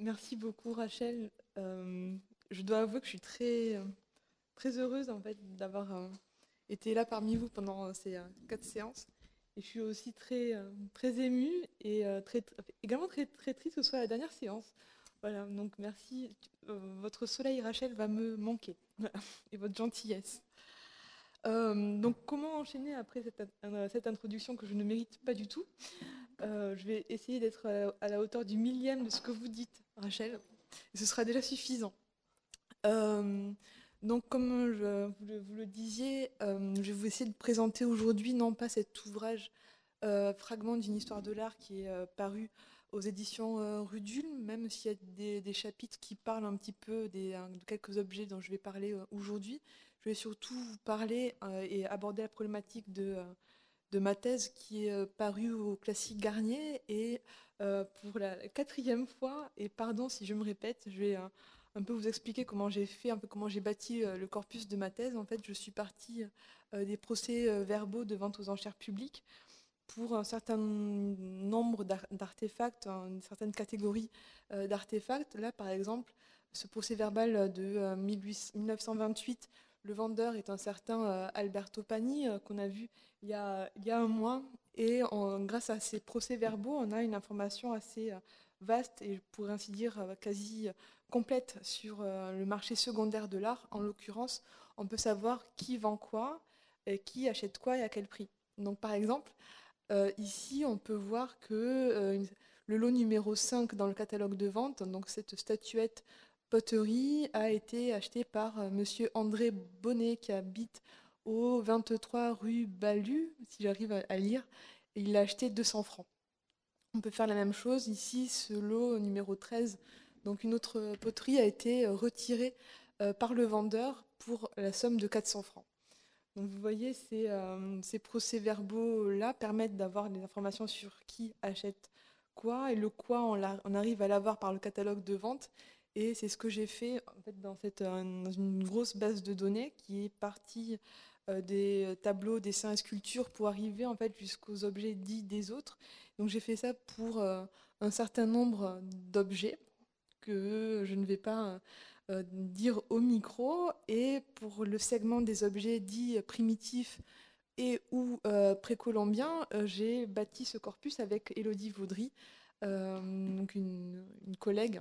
Merci beaucoup Rachel. Je dois avouer que je suis très heureuse en fait d'avoir été là parmi vous pendant ces 4 séances. Et je suis aussi très émue et également très triste que ce soit la dernière séance. Voilà, donc merci. Votre soleil Rachel va me manquer. Voilà. Et votre gentillesse. Donc comment enchaîner après cette introduction que je ne mérite pas du tout. Je vais essayer d'être à la hauteur du millième de ce que vous dites, Rachel. Et ce sera déjà suffisant. Euh, donc, comme vous le disiez, je vais vous essayer de présenter aujourd'hui, non pas cet ouvrage fragment d'une histoire de l'art qui est paru aux éditions Rudul, même s'il y a des chapitres qui parlent un petit peu de quelques objets dont je vais parler aujourd'hui. Je vais surtout vous parler et aborder la problématique de ma thèse qui est parue au Classique Garnier. Et pour la quatrième fois, et pardon si je me répète, je vais un peu vous expliquer comment j'ai fait, un peu comment j'ai bâti le corpus de ma thèse. En fait, je suis partie des procès verbaux de vente aux enchères publiques pour un certain nombre d'artefacts, une certaine catégorie d'artefacts. Là, par exemple, ce procès verbal de 1928, le vendeur est un certain Alberto Pani, qu'on a vu il y a un mois. Et grâce à ces procès-verbaux, on a une information assez vaste et, pour ainsi dire, quasi complète sur le marché secondaire de l'art. En l'occurrence, on peut savoir qui vend quoi, et qui achète quoi et à quel prix. Donc, par exemple, ici, on peut voir que le lot numéro 5 dans le catalogue de vente, donc cette statuette poterie, a été achetée par monsieur André Bonnet qui habite au 23 rue Balu, si j'arrive à lire, et il l'a acheté 200 francs. On peut faire la même chose ici, ce lot numéro 13, donc une autre poterie a été retirée par le vendeur pour la somme de 400 francs. Donc vous voyez, ces procès-verbaux-là permettent d'avoir des informations sur qui achète quoi, et le quoi, on arrive à l'avoir par le catalogue de vente. Et c'est ce que j'ai fait en fait, dans une grosse base de données qui est partie des tableaux, dessins et sculptures pour arriver en fait jusqu'aux objets dits des autres. Donc j'ai fait ça pour un certain nombre d'objets que je ne vais pas dire au micro. Et pour le segment des objets dits primitifs et ou précolombiens, j'ai bâti ce corpus avec Élodie Vaudry, donc une collègue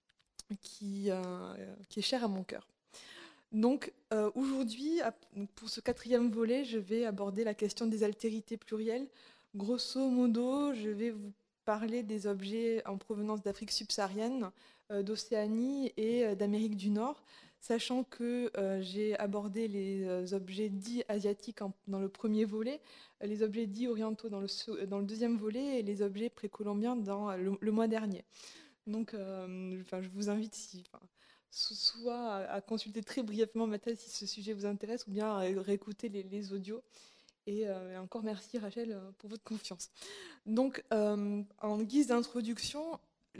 qui est chère à mon cœur. Donc aujourd'hui, pour ce quatrième volet, je vais aborder la question des altérités plurielles. Grosso modo, je vais vous parler des objets en provenance d'Afrique subsaharienne, d'Océanie et d'Amérique du Nord, sachant que j'ai abordé les objets dits asiatiques dans le premier volet, les objets dits orientaux dans le deuxième volet et les objets précolombiens dans le mois dernier. Donc, enfin, je vous invite soit à consulter très brièvement ma thèse si ce sujet vous intéresse, ou bien à réécouter les audios. Et encore merci Rachel pour votre confiance. Donc, en guise d'introduction,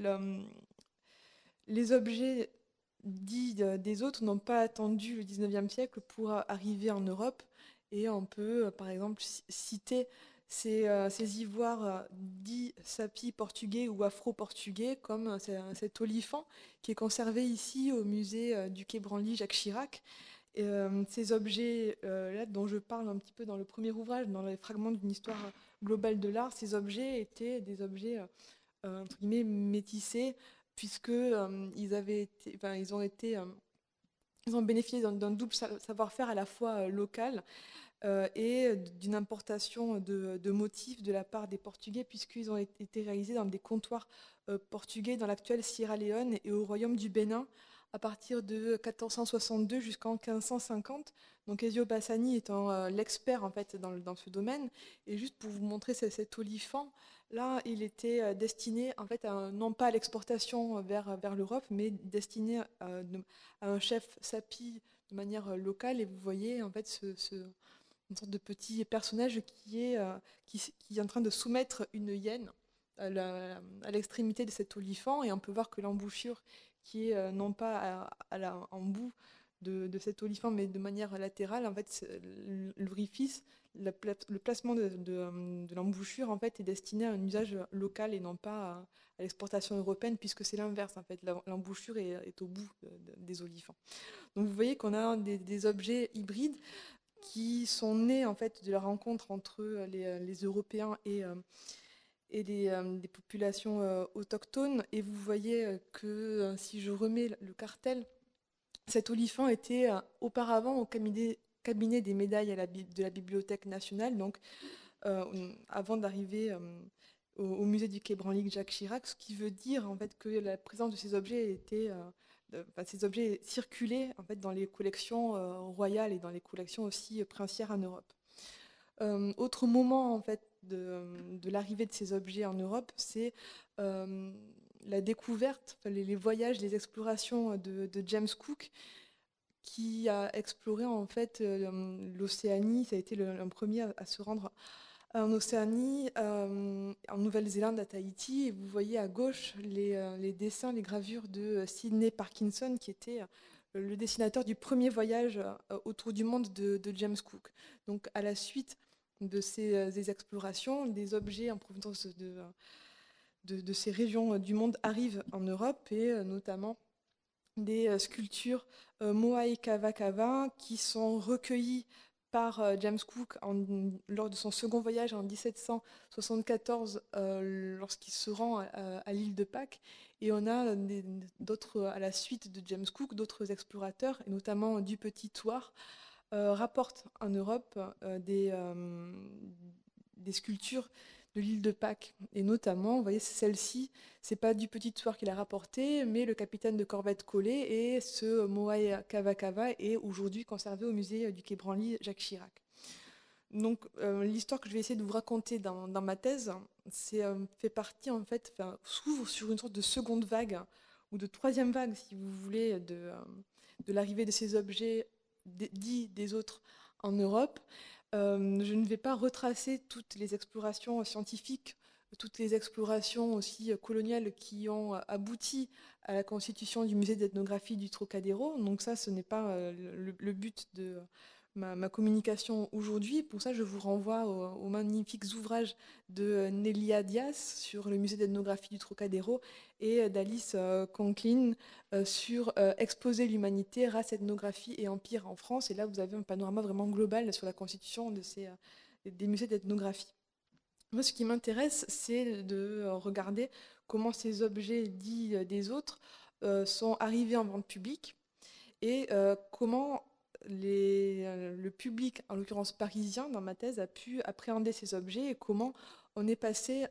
les objets dits des autres n'ont pas attendu le 19e siècle pour arriver en Europe. Et on peut, par exemple, citer ces ivoires dits sapis portugais ou afro-portugais, comme cet olifant qui est conservé ici au musée du Quai Branly Jacques Chirac. Et, ces objets-là, dont je parle un petit peu dans le premier ouvrage, dans les fragments d'une histoire globale de l'art, ces objets étaient des objets entre guillemets métissés, puisque ils ont été ils ont bénéficié d'un double savoir-faire à la fois local et d'une importation de motifs de la part des Portugais, puisqu'ils ont été réalisés dans des comptoirs portugais dans l'actuelle Sierra Leone et au royaume du Bénin à partir de 1462 jusqu'en 1550. Donc Ezio Bassani étant l'expert en fait dans ce domaine. Et juste pour vous montrer cet olifant, là, il était destiné en fait non pas à l'exportation vers l'Europe, mais destiné à un chef sapi de manière locale. Et vous voyez en fait une sorte de petit personnage qui est en train de soumettre une hyène à l'extrémité de cet olifant. Et on peut voir que l'embouchure, qui est non pas en bout de cet olifant, mais de manière latérale. En fait, l'orifice, le placement de l'embouchure en fait, est destiné à un usage local et non pas à l'exportation européenne, puisque c'est l'inverse. En fait, l'embouchure est au bout des olifants. Donc vous voyez qu'on a des objets hybrides qui sont nés en fait de la rencontre entre les Européens et des populations autochtones. Et vous voyez que si je remets le cartel, cet olifant était auparavant au cabinet des médailles de la Bibliothèque nationale, donc avant d'arriver au musée du Quai Branly Jacques Chirac, ce qui veut dire en fait que la présence de ces objets ces objets circulaient en fait dans les collections royales et dans les collections aussi princières en Europe. Autre moment en fait de l'arrivée de ces objets en Europe, c'est la découverte, les voyages, les explorations de James Cook, qui a exploré en fait l'Océanie. Ça a été le premier à se rendre en Océanie, en Nouvelle-Zélande, à Tahiti. Et vous voyez à gauche les dessins, les gravures de Sidney Parkinson, qui était le dessinateur du premier voyage autour du monde de James Cook. Donc à la suite de ces explorations, des objets en provenance de ces régions du monde arrivent en Europe, et notamment des sculptures Moai Kava Kava qui sont recueillies par James Cook lors de son second voyage en 1774, lorsqu'il se rend à l'île de Pâques. Et on a d'autres, à la suite de James Cook, d'autres explorateurs, et notamment du Petit Thouars, rapportent en Europe des sculptures de l'île de Pâques. Et notamment, vous voyez, celle-ci, c'est pas du Petit Thouars qui l'a rapporté, mais le capitaine de corvette Collet, et ce Moai Kava Kava est aujourd'hui conservé au musée du Quai Branly Jacques Chirac. Donc l'histoire que je vais essayer de vous raconter dans ma thèse, fait partie en fait, s'ouvre sur une sorte de seconde vague, ou de troisième vague si vous voulez, de l'arrivée de ces objets dits des autres en Europe. Je ne vais pas retracer toutes les explorations scientifiques, toutes les explorations aussi coloniales qui ont abouti à la constitution du musée d'ethnographie du Trocadéro. Donc ça, ce n'est pas le but de ma communication aujourd'hui. Pour ça, je vous renvoie aux magnifiques ouvrages de Nelia Diaz sur le musée d'ethnographie du Trocadéro, et d'Alice Conklin sur Exposer l'humanité, race, ethnographie et empire en France. Et là, vous avez un panorama vraiment global sur la constitution des musées d'ethnographie. Moi, ce qui m'intéresse, c'est de regarder comment ces objets dits des autres sont arrivés en vente publique, et comment le public, en l'occurrence parisien, dans ma thèse, a pu appréhender ces objets, et comment on est passé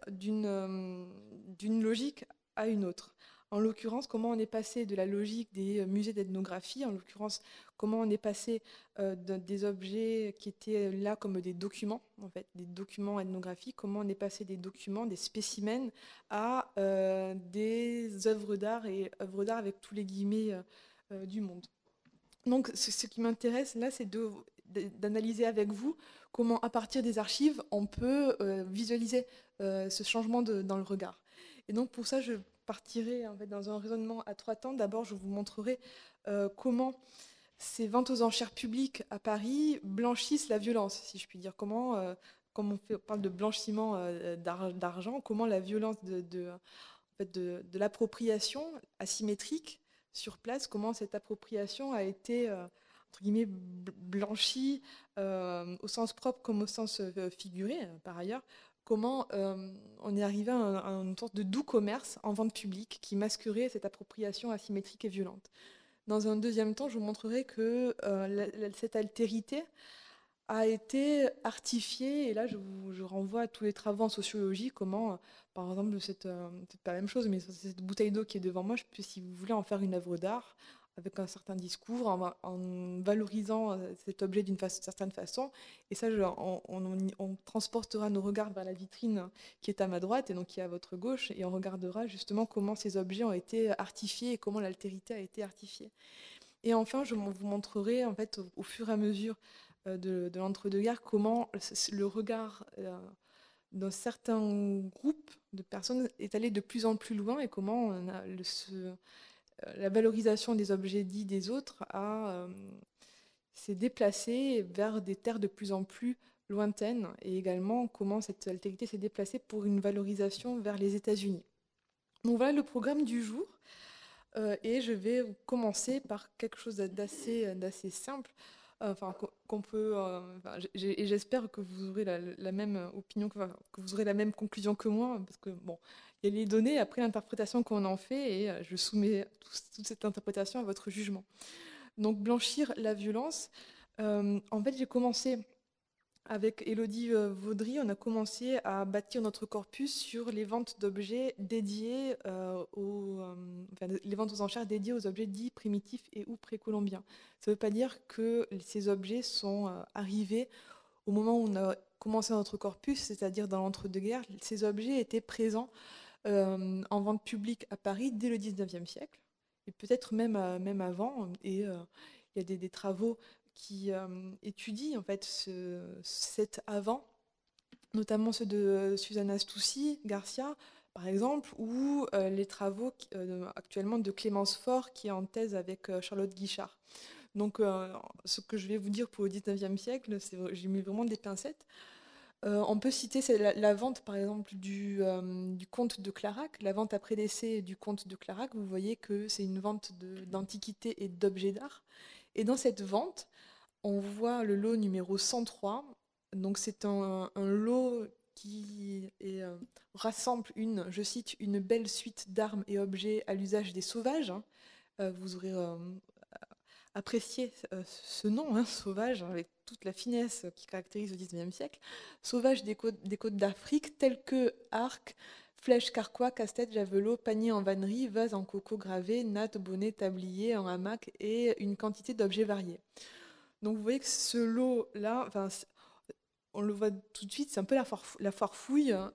d'une logique à une autre. En l'occurrence, comment on est passé de la logique des musées d'ethnographie, en l'occurrence, comment on est passé des objets qui étaient là comme des documents, en fait, des documents ethnographiques, comment on est passé des documents, des spécimens, à des œuvres d'art, et œuvres d'art avec tous les guillemets du monde. Donc, ce qui m'intéresse là, c'est d'analyser avec vous comment, à partir des archives, on peut visualiser ce changement dans le regard. Et donc, pour ça, je partirai en fait, dans un raisonnement à trois temps. D'abord, je vous montrerai comment ces ventes aux enchères publiques à Paris blanchissent la violence, si je puis dire. Comment, comme on parle de blanchiment d'argent, comment la violence en fait, de l'appropriation asymétrique sur place, comment cette appropriation a été, entre guillemets, blanchie, au sens propre comme au sens figuré, par ailleurs, comment on est arrivé à une sorte de doux commerce en vente publique qui masquerait cette appropriation asymétrique et violente. Dans un deuxième temps, je vous montrerai que cette altérité a été artifiée, et là je renvoie à tous les travaux en sociologie, comment, par exemple, c'est pas la même chose, mais cette bouteille d'eau qui est devant moi, je peux, si vous voulez, en faire une œuvre d'art avec un certain discours, en valorisant cet objet d'une certaine façon. Et ça, on transportera nos regards vers la vitrine qui est à ma droite et donc qui est à votre gauche, et on regardera justement comment ces objets ont été artifiés et comment l'altérité a été artifiée. Et enfin, je vous montrerai en fait au fur et à mesure de l'entre-deux-guerres comment le regard d'un certain groupe de personnes est allé de plus en plus loin, et comment la valorisation des objets dits des autres s'est déplacée vers des terres de plus en plus lointaines, et également comment cette altérité s'est déplacée pour une valorisation vers les États-Unis. Donc voilà le programme du jour. Et je vais commencer par quelque chose d'assez simple, enfin, qu'on peut, enfin, et j'espère que vous aurez la même opinion, que vous aurez la même conclusion que moi, parce que bon, il y a les données, après l'interprétation qu'on en fait, et je soumets toute cette interprétation à votre jugement. Donc blanchir la violence, en fait j'ai commencé avec Élodie Vaudry, on a commencé à bâtir notre corpus sur les ventes d'objets dédiés enfin, les ventes aux enchères dédiées aux objets dits primitifs et ou précolombiens. Ça ne veut pas dire que ces objets sont arrivés au moment où on a commencé notre corpus, c'est-à-dire dans l'entre-deux-guerres. Ces objets étaient présents en vente publique à Paris dès le 19e siècle, et peut-être même avant. Et il y a des travaux qui étudient en fait cet avant, notamment ceux de Susanna Stoussi Garcia, par exemple, ou les travaux actuellement de Clémence Faure, qui est en thèse avec Charlotte Guichard. Donc, ce que je vais vous dire pour le 19e siècle, j'ai mis vraiment des pincettes. On peut citer la vente, par exemple, du comte de Clarac, la vente après décès du comte de Clarac. Vous voyez que c'est une vente d'antiquités et d'objets d'art. Et dans cette vente, on voit le lot numéro 103. Donc c'est un lot qui rassemble je cite, une belle suite d'armes et objets à l'usage des sauvages, hein. Vous aurez apprécié ce nom, hein, sauvage, avec toute la finesse qui caractérise le 19e siècle. Sauvage des côtes d'Afrique, tels que arcs, flèches, carquois, casse-tête, javelots, paniers en vannerie, vases en coco gravés, nattes, bonnets, tabliers en hamac et une quantité d'objets variés. Donc vous voyez que ce lot-là, enfin, on le voit tout de suite, c'est un peu la foire fouille, hein,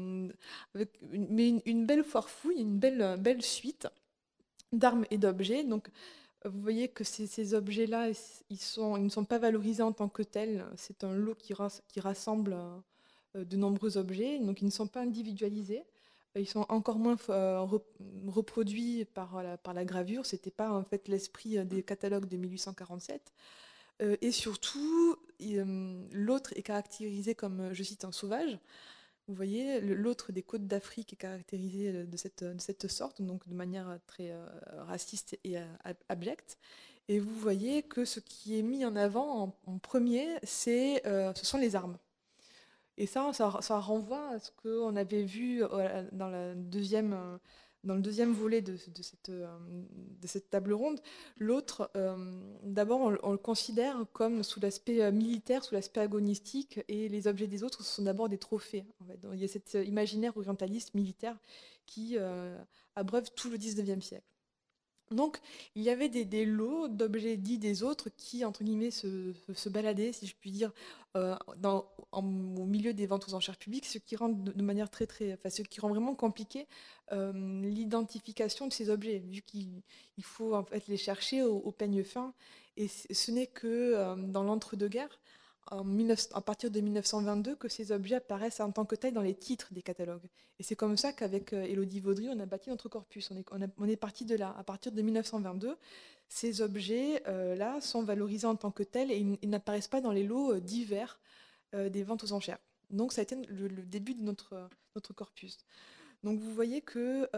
mais une belle foire fouille, une belle suite d'armes et d'objets. Donc vous voyez que ces objets-là, ils ne sont pas valorisés en tant que tels. C'est un lot qui rassemble de nombreux objets, donc ils ne sont pas individualisés. Ils sont encore moins reproduits par la gravure. C'était pas en fait l'esprit des catalogues de 1847. Et surtout, l'autre est caractérisé comme, je cite, un sauvage. Vous voyez, l'autre des côtes d'Afrique est caractérisé de cette sorte, donc de manière très raciste et abjecte. Et vous voyez que ce qui est mis en avant en premier, ce sont les armes. Et ça renvoie à ce qu'on avait vu dans le deuxième volet de cette table ronde. L'autre, d'abord, on le considère comme sous l'aspect militaire, sous l'aspect agonistique, et les objets des autres sont d'abord des trophées, en fait. Donc, il y a cet imaginaire orientaliste militaire qui abreuve tout le 19e siècle. Donc, il y avait des lots d'objets dits des autres qui, entre guillemets, se baladaient, si je puis dire, au milieu des ventes aux enchères publiques, ce qui rend enfin, ce qui rend vraiment compliqué l'identification de ces objets, vu qu'il faut en fait les chercher au peigne fin. Et ce n'est que dans l'entre-deux-guerres, à partir de 1922, que ces objets apparaissent en tant que tels dans les titres des catalogues. Et c'est comme ça qu'avec Élodie Vaudry, on a bâti notre corpus. On est parti de là. À partir de 1922, ces objets-là sont valorisés en tant que tels, et ils n'apparaissent pas dans les lots divers des ventes aux enchères. Donc ça a été le début de notre corpus. Donc vous voyez que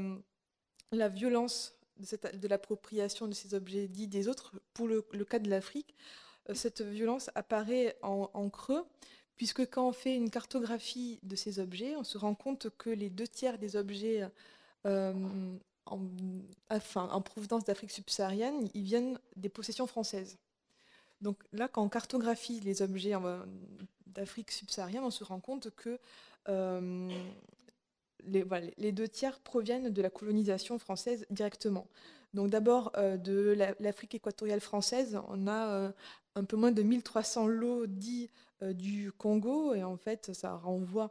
la violence de l'appropriation de ces objets dits des autres, pour le cas de l'Afrique, cette violence apparaît en creux, puisque quand on fait une cartographie de ces objets, on se rend compte que les 2 tiers des objets euh, en, en provenance d'Afrique subsaharienne, ils viennent des possessions françaises. Donc là, quand on cartographie les objets d'Afrique subsaharienne, on se rend compte que euh, voilà, les 2 tiers proviennent de la colonisation française directement. Donc d'abord, de l'Afrique équatoriale française, on a un peu moins de 1300 lots dits du Congo, et en fait, ça renvoie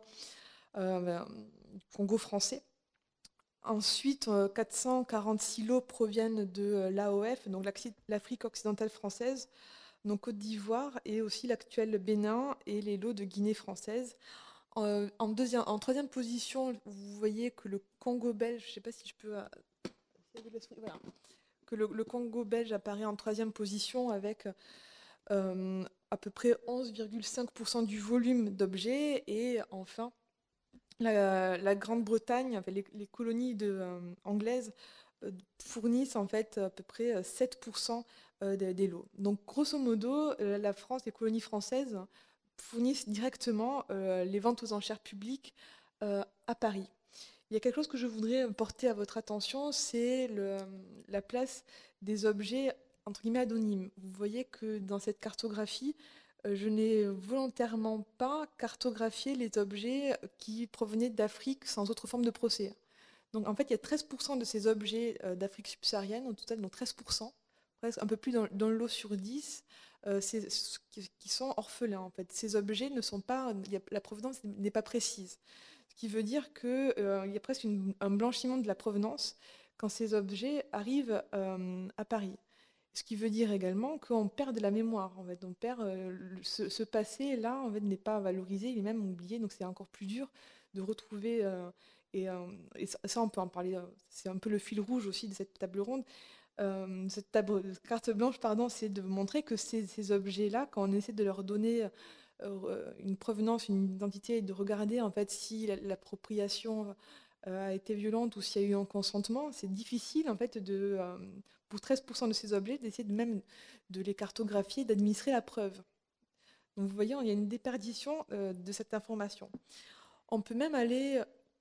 du Congo français. Ensuite, 446 lots proviennent de l'AOF, donc l'Afrique occidentale française, donc Côte d'Ivoire, et aussi l'actuel Bénin et les lots de Guinée française. En troisième position, vous voyez que le Congo belge, je ne sais pas si je peux voilà, que le Congo belge apparaît en troisième position avec à peu près 11,5% du volume d'objets. Et enfin, la Grande-Bretagne, enfin, les colonies anglaises fournissent en fait à peu près 7% des lots. Donc grosso modo, la France, les colonies françaises fournissent directement les ventes aux enchères publiques à Paris. Il y a quelque chose que je voudrais porter à votre attention, c'est la place des objets entre guillemets anonymes. Vous voyez que dans cette cartographie, je n'ai volontairement pas cartographié les objets qui provenaient d'Afrique sans autre forme de procès. Donc en fait, il y a 13% de ces objets d'Afrique subsaharienne, au total, donc 13%, presque un peu plus dans le lot sur 10, qui sont orphelins. En fait, ces objets ne sont pas, la provenance n'est pas précise. Ce qui veut dire qu'il y a presque un blanchiment de la provenance quand ces objets arrivent à Paris. Ce qui veut dire également qu'on perd de la mémoire. En fait. On perd ce passé-là, en fait, n'est pas valorisé, il est même oublié. Donc c'est encore plus dur de retrouver. Et ça, on peut en parler. C'est un peu le fil rouge aussi de cette table ronde. Cette carte blanche, pardon, c'est de montrer que ces objets-là, quand on essaie de leur donner une provenance, une identité, et de regarder en fait si l'appropriation a été violente ou s'il y a eu un consentement, c'est difficile en fait pour 13% de ces objets d'essayer même de les cartographier, d'administrer la preuve. Donc vous voyez, il y a une déperdition de cette information. On peut même aller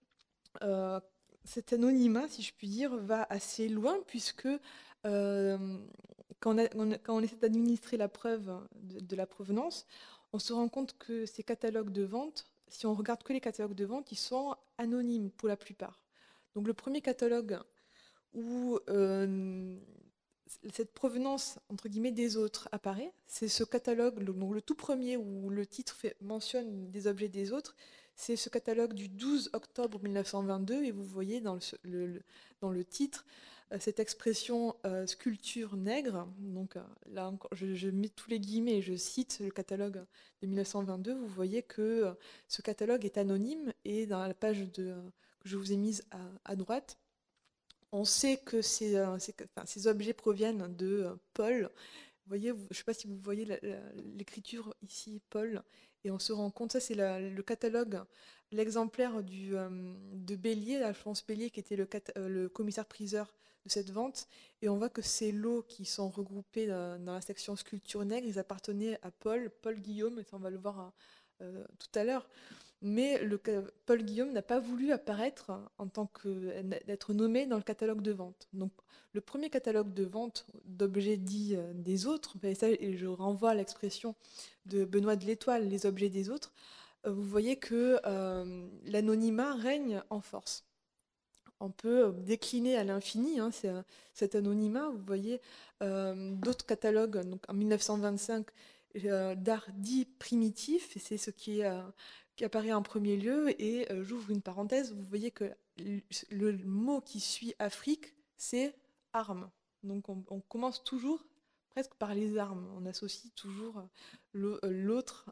cet anonymat, si je puis dire, va assez loin puisque quand on essaie d'administrer la preuve de la provenance, on se rend compte que ces catalogues de vente, si on regarde que les catalogues de vente, ils sont anonymes pour la plupart. Donc le premier catalogue où cette provenance, entre guillemets, des autres apparaît, c'est ce catalogue, donc le tout premier où le titre mentionne des objets des autres, c'est ce catalogue du 12 octobre 1922, et vous voyez dans le titre cette expression sculpture nègre. Donc là, je mets tous les guillemets et je cite le catalogue de 1922. Vous voyez que ce catalogue est anonyme, et dans la page que je vous ai mise à droite, on sait que ces objets proviennent de Paul. Vous voyez, je ne sais pas si vous voyez l'écriture ici, Paul, et on se rend compte, ça c'est le catalogue, l'exemplaire de Bélier, Alphonse Bélier, qui était le commissaire-priseur de cette vente, et on voit que ces lots qui sont regroupés dans la section sculpture nègre, ils appartenaient à Paul Guillaume, et ça on va le voir tout à l'heure. Mais Paul Guillaume n'a pas voulu apparaître en tant d'être nommé dans le catalogue de vente. Donc, le premier catalogue de vente d'objets dits des autres, et ça, et je renvoie à l'expression de Benoît de l'Étoile, les objets des autres, vous voyez que l'anonymat règne en force. On peut décliner à l'infini cet anonymat. Vous voyez d'autres catalogues, donc en 1925, d'art dit primitif, et c'est ce qui apparaît en premier lieu. Et j'ouvre une parenthèse, vous voyez que le mot qui suit Afrique, c'est armes. Donc on commence toujours presque par les armes. On associe toujours l'autre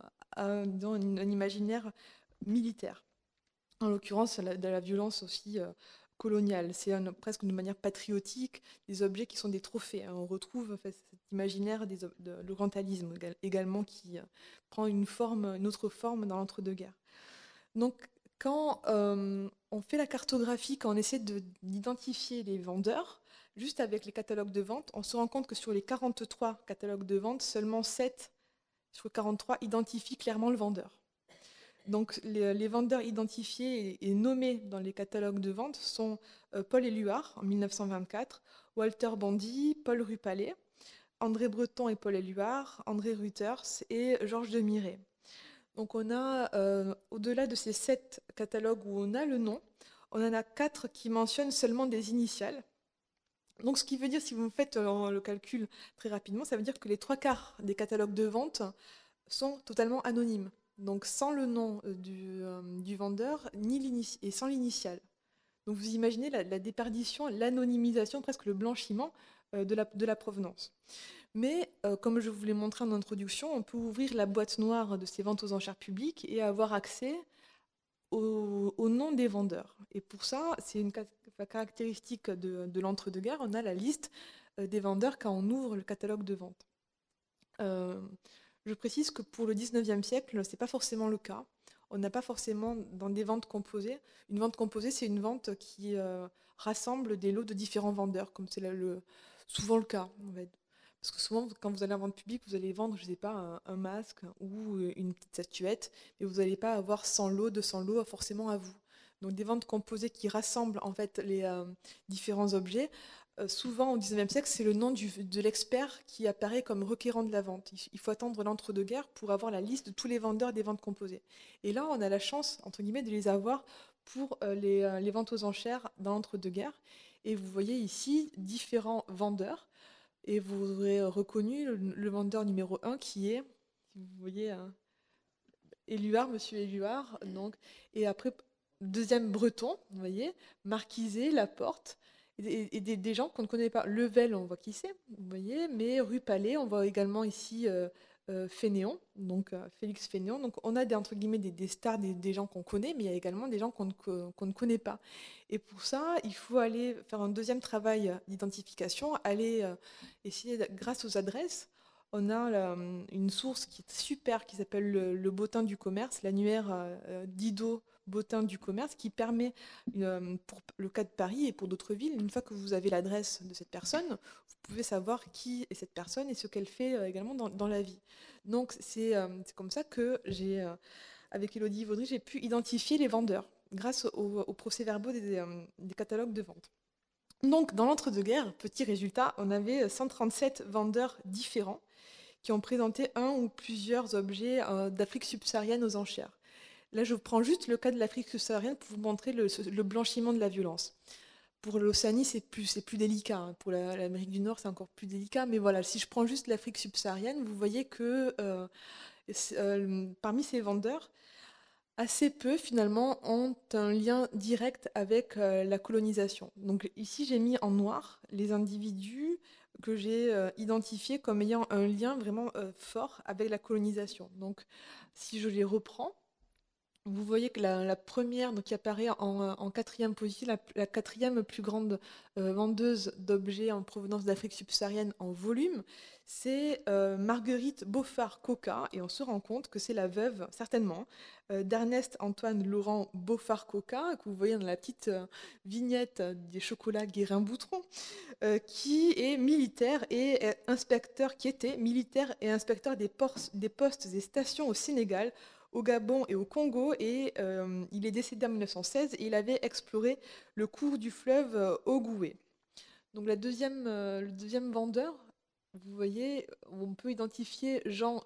à disons, un imaginaire militaire. En l'occurrence, de la violence aussi coloniale. C'est presque de manière patriotique des objets qui sont des trophées. On retrouve en fait, cet imaginaire de l'orientalisme également qui prend une autre forme dans l'entre-deux-guerres. Donc, quand on fait la cartographie, quand on essaie d'identifier les vendeurs, juste avec les catalogues de vente, on se rend compte que sur les 43 catalogues de vente, seulement 7 sur 43 identifient clairement le vendeur. Donc les vendeurs identifiés et nommés dans les catalogues de vente sont Paul Éluard en 1924, Walter Bondy, Paul Rupalet, André Breton et Paul Éluard, André Reuters et Georges Demiret. Donc on a, au-delà de ces 7 catalogues où on a le nom, on en a 4 qui mentionnent seulement des initiales. Donc ce qui veut dire, si vous faites le calcul très rapidement, ça veut dire que les 3/4 des catalogues de vente sont totalement anonymes. Donc sans le nom du vendeur et sans l'initiale. Donc vous imaginez la déperdition, l'anonymisation, presque le blanchiment de la provenance. Mais comme je vous l'ai montré en introduction, on peut ouvrir la boîte noire de ces ventes aux enchères publiques et avoir accès au nom des vendeurs. Et pour ça, caractéristique de l'entre-deux-guerres, on a la liste des vendeurs quand on ouvre le catalogue de vente. Euh, je précise que pour le 19e siècle, ce n'est pas forcément le cas. On n'a pas forcément dans des ventes composées. Une vente composée, c'est une vente qui rassemble des lots de différents vendeurs, comme c'est souvent le cas, en fait. Parce que souvent, quand vous allez en vente publique, vous allez vendre, je ne sais pas, un masque ou une petite statuette, mais vous n'allez pas avoir 100 lots, 200 lots forcément à vous. Donc des ventes composées qui rassemblent en fait les différents objets. Souvent au XIXe siècle, c'est le nom de l'expert qui apparaît comme requérant de la vente. Il faut attendre l'entre-deux-guerres pour avoir la liste de tous les vendeurs des ventes composées. Et là, on a la chance, entre guillemets, de les avoir pour les ventes aux enchères dans l'entre-deux-guerres. Et vous voyez ici différents vendeurs. Et vous aurez reconnu le vendeur numéro 1 qui est, si vous voyez, Éluard, monsieur Éluard. Donc, et après, deuxième breton, vous voyez, Marquisé, Laporte, et des gens qu'on ne connaît pas. Level, on voit qui c'est, vous voyez, mais rue Palais, on voit également ici Fénéon, donc Félix Fénéon. Donc on a entre guillemets des stars, des gens qu'on connaît, mais il y a également des gens qu'on ne connaît pas. Et pour ça, il faut aller faire un deuxième travail d'identification, aller essayer, grâce aux adresses, on a une source qui est super, qui s'appelle le Bottin du commerce, l'annuaire d'Ido Bottin du commerce, qui permet, pour le cas de Paris et pour d'autres villes, une fois que vous avez l'adresse de cette personne, vous pouvez savoir qui est cette personne et ce qu'elle fait également dans la vie. Donc c'est comme ça que avec Élodie Vaudry, j'ai pu identifier les vendeurs grâce aux procès-verbaux des catalogues de vente. Donc dans l'entre-deux-guerres, petit résultat, on avait 137 vendeurs différents qui ont présenté un ou plusieurs objets d'Afrique subsaharienne aux enchères. Là, je prends juste le cas de l'Afrique subsaharienne pour vous montrer le blanchiment de la violence. Pour l'Océanie, c'est plus délicat, hein. Pour l'Amérique du Nord, c'est encore plus délicat. Mais voilà, si je prends juste l'Afrique subsaharienne, vous voyez que parmi ces vendeurs, assez peu finalement ont un lien direct avec la colonisation. Donc ici, j'ai mis en noir les individus que j'ai identifiés comme ayant un lien vraiment fort avec la colonisation. Donc si je les reprends, vous voyez que la première donc, qui apparaît en quatrième position, la quatrième plus grande vendeuse d'objets en provenance d'Afrique subsaharienne en volume, c'est Marguerite Beaufard-Coca. Et on se rend compte que c'est la veuve, certainement, d'Ernest Antoine Laurent Beaufard-Coca, que vous voyez dans la petite vignette des chocolats Guérin-Boutron, qui est militaire et inspecteur, qui était militaire et inspecteur des postes et stations au Sénégal, au Gabon et au Congo, et il est décédé en 1916 et il avait exploré le cours du fleuve Ogoué. Donc le deuxième vendeur, vous voyez, on peut identifier Jean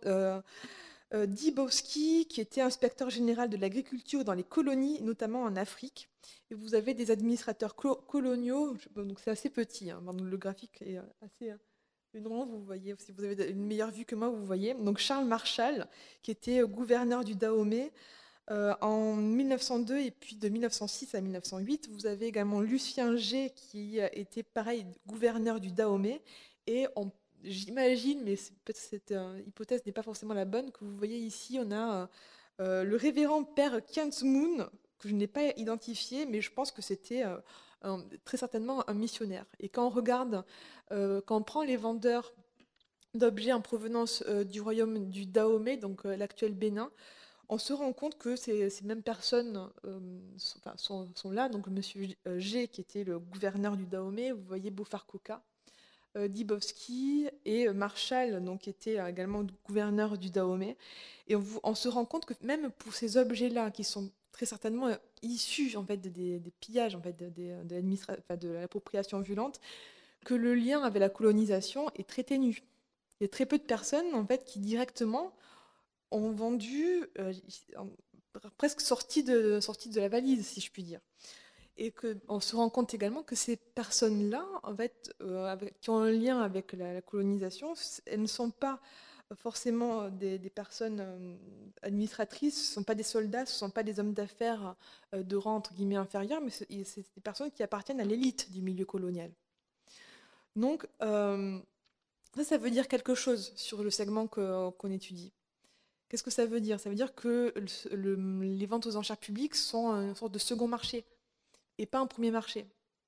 Dibowski, qui était inspecteur général de l'agriculture dans les colonies, notamment en Afrique. Et vous avez des administrateurs coloniaux, donc c'est assez petit, hein, le graphique est assez non, vous voyez, si vous avez une meilleure vue que moi, vous voyez. Donc Charles Marshall, qui était gouverneur du Dahomey en 1902 et puis de 1906 à 1908. Vous avez également Lucien G, qui était pareil gouverneur du Dahomey. Et j'imagine, mais peut-être cette hypothèse n'est pas forcément la bonne, que vous voyez ici, on a le révérend père Kent Moon, que je n'ai pas identifié, mais je pense que c'était très certainement un missionnaire. Et quand on regarde, quand on prend les vendeurs d'objets en provenance du royaume du Dahomey, donc l'actuel Bénin, on se rend compte que ces mêmes personnes sont là. Donc Monsieur G, qui était le gouverneur du Dahomey, vous voyez Beaufort-Coca, Dibowski et Marshall, donc, qui était également gouverneur du Dahomey. Et on se rend compte que même pour ces objets-là, qui sont très certainement issus en fait, des pillages, en fait, de l'appropriation violente, que le lien avec la colonisation est très ténu. Il y a très peu de personnes en fait, qui directement ont vendu, presque sorties de la valise, si je puis dire. Et qu'on se rend compte également que ces personnes-là, en fait, qui ont un lien avec la colonisation, elles ne sont pas forcément des personnes administratrices, ce ne sont pas des soldats, ce ne sont pas des hommes d'affaires de rang entre guillemets inférieur, mais c'est des personnes qui appartiennent à l'élite du milieu colonial. Donc, ça veut dire quelque chose sur le segment qu'on étudie. Qu'est-ce que ça veut dire? Ça veut dire que les ventes aux enchères publiques sont une sorte de second marché et pas un premier marché.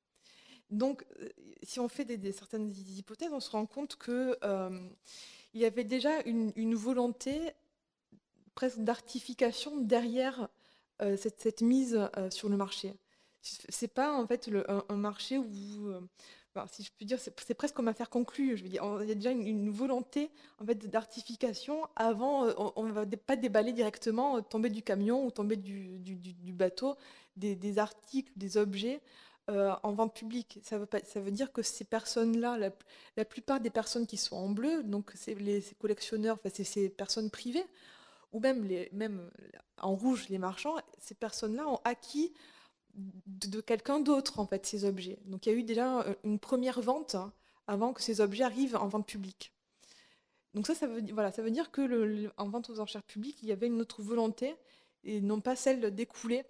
Donc, si on fait certaines hypothèses, on se rend compte que il y avait déjà une volonté presque d'artification derrière cette mise sur le marché. C'est pas en fait un marché où, enfin, si je puis dire, c'est presque comme affaire conclue. Je veux dire, il y a déjà une volonté en fait d'artification avant. On ne va pas déballer directement, tomber du camion ou tomber du bateau des articles, des objets. En vente publique. Ça veut dire que ces personnes-là, la plupart des personnes qui sont en bleu, donc c'est ces collectionneurs, enfin, c'est ces personnes privées, ou même en rouge, les marchands, ces personnes-là ont acquis de quelqu'un d'autre, en fait, ces objets. Donc il y a eu déjà une première vente hein, avant que ces objets arrivent en vente publique. Donc ça voilà, ça veut dire que en vente aux enchères publiques, il y avait une autre volonté et non pas celle d'écouler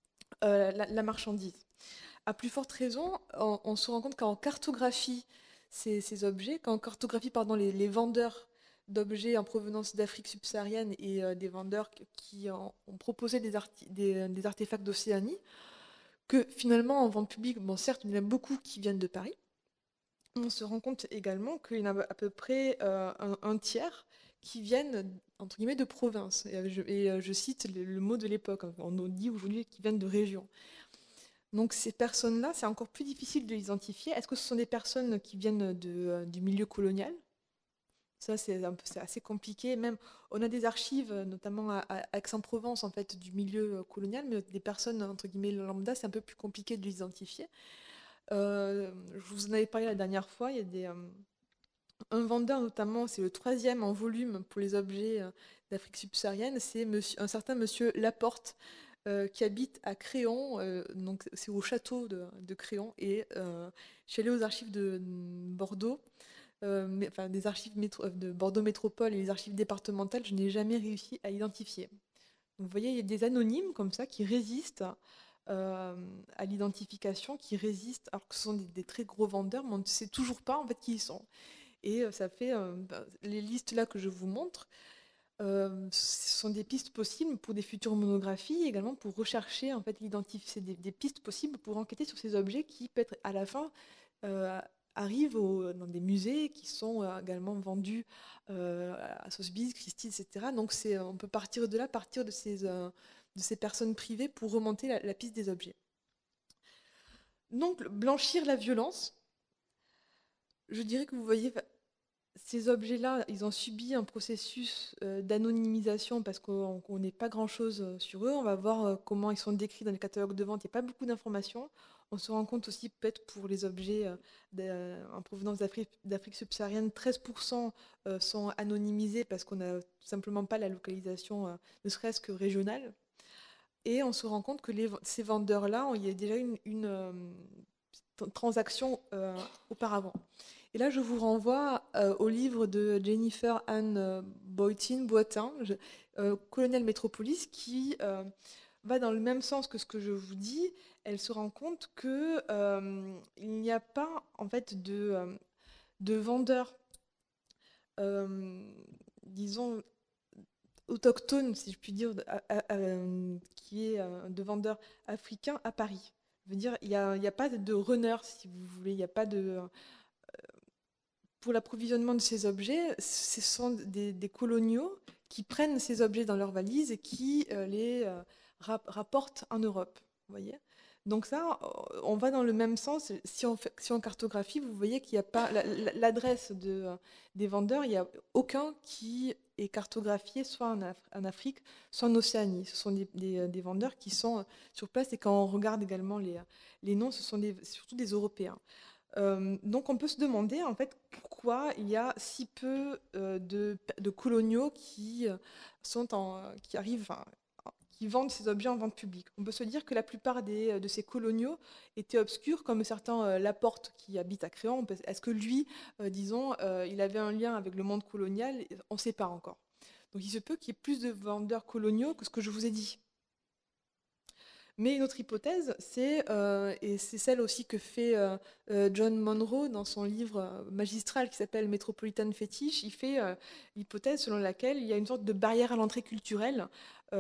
la marchandise. À plus forte raison, on se rend compte qu'en cartographie ces objets, quand on cartographie pardon, les vendeurs d'objets en provenance d'Afrique subsaharienne et des vendeurs qui ont proposé des artefacts d'Océanie, que finalement en vente publique, bon certes il y en a beaucoup qui viennent de Paris, on se rend compte également qu'il y en a à peu près un tiers qui viennent entre guillemets de province. Je cite le mot de l'époque, hein. On nous dit aujourd'hui qu'ils viennent de régions. Donc ces personnes-là, c'est encore plus difficile de les identifier. Est-ce que ce sont des personnes qui viennent du milieu colonial? Ça, c'est assez compliqué. Même, on a des archives, notamment à Aix-en-Provence, en fait, du milieu colonial, mais des personnes, entre guillemets, lambda, c'est un peu plus compliqué de les identifier. Je vous en avais parlé la dernière fois, il y a un vendeur, notamment, c'est le troisième en volume pour les objets d'Afrique subsaharienne, c'est un certain monsieur Laporte, qui habite à Créon, donc c'est au château de Créon, et je suis allée aux archives de Bordeaux, enfin des archives de Bordeaux Métropole et les archives départementales, je n'ai jamais réussi à identifier. Donc vous voyez, il y a des anonymes comme ça qui résistent à l'identification, qui résistent, alors que ce sont des très gros vendeurs, mais on ne sait toujours pas en fait qui ils sont. Et ça fait les listes là que je vous montre. Ce sont des pistes possibles pour des futures monographies, également pour rechercher en fait l'identifier des pistes possibles pour enquêter sur ces objets qui peut-être à la fin euh, arrivent dans des musées qui sont également vendus à Sotheby's, Christie, etc. Donc on peut partir de là, partir de ces personnes privées pour remonter la piste des objets. Donc blanchir la violence, je dirais que vous voyez ces objets-là, ils ont subi un processus d'anonymisation parce qu'on ne connaît pas grand-chose sur eux. On va voir comment ils sont décrits dans les catalogues de vente. Il n'y a pas beaucoup d'informations. On se rend compte aussi, peut-être pour les objets en provenance d'Afrique subsaharienne, 13% sont anonymisés parce qu'on n'a tout simplement pas la localisation, ne serait-ce que régionale. Et on se rend compte que ces vendeurs-là, il y a déjà une transaction auparavant. Et là, je vous renvoie au livre de Jennifer Ann Boitin, Colonial Metropolis, qui va dans le même sens que ce que je vous dis. Elle se rend compte que il n'y a pas en fait de vendeurs, euh, disons autochtones, si je puis dire, qui est de vendeurs africains à Paris. Je veux dire, il y a pas de runner, si vous voulez, il n'y a pas de pour l'approvisionnement de ces objets, ce sont des coloniaux qui prennent ces objets dans leurs valises et qui les rapportent en Europe. Vous voyez. Donc ça, on va dans le même sens. Si on cartographie, vous voyez qu'il n'y a pas l'adresse des vendeurs, il n'y a aucun qui est cartographié soit en Afrique, soit en Océanie. Ce sont des vendeurs qui sont sur place et quand on regarde également les noms, ce sont surtout des Européens. Donc on peut se demander en fait pourquoi il y a si peu de coloniaux qui arrivent, enfin, qui vendent ces objets en vente publique. On peut se dire que la plupart de ces coloniaux étaient obscurs, comme certains Laporte qui habite à Créon. Est-ce que lui, disons, il avait un lien avec le monde colonial? On ne sait pas encore. Donc il se peut qu'il y ait plus de vendeurs coloniaux que ce que je vous ai dit. Mais une autre hypothèse, et c'est celle aussi que fait John Monroe dans son livre magistral qui s'appelle Metropolitan Fetish, il fait l'hypothèse selon laquelle il y a une sorte de barrière à l'entrée culturelle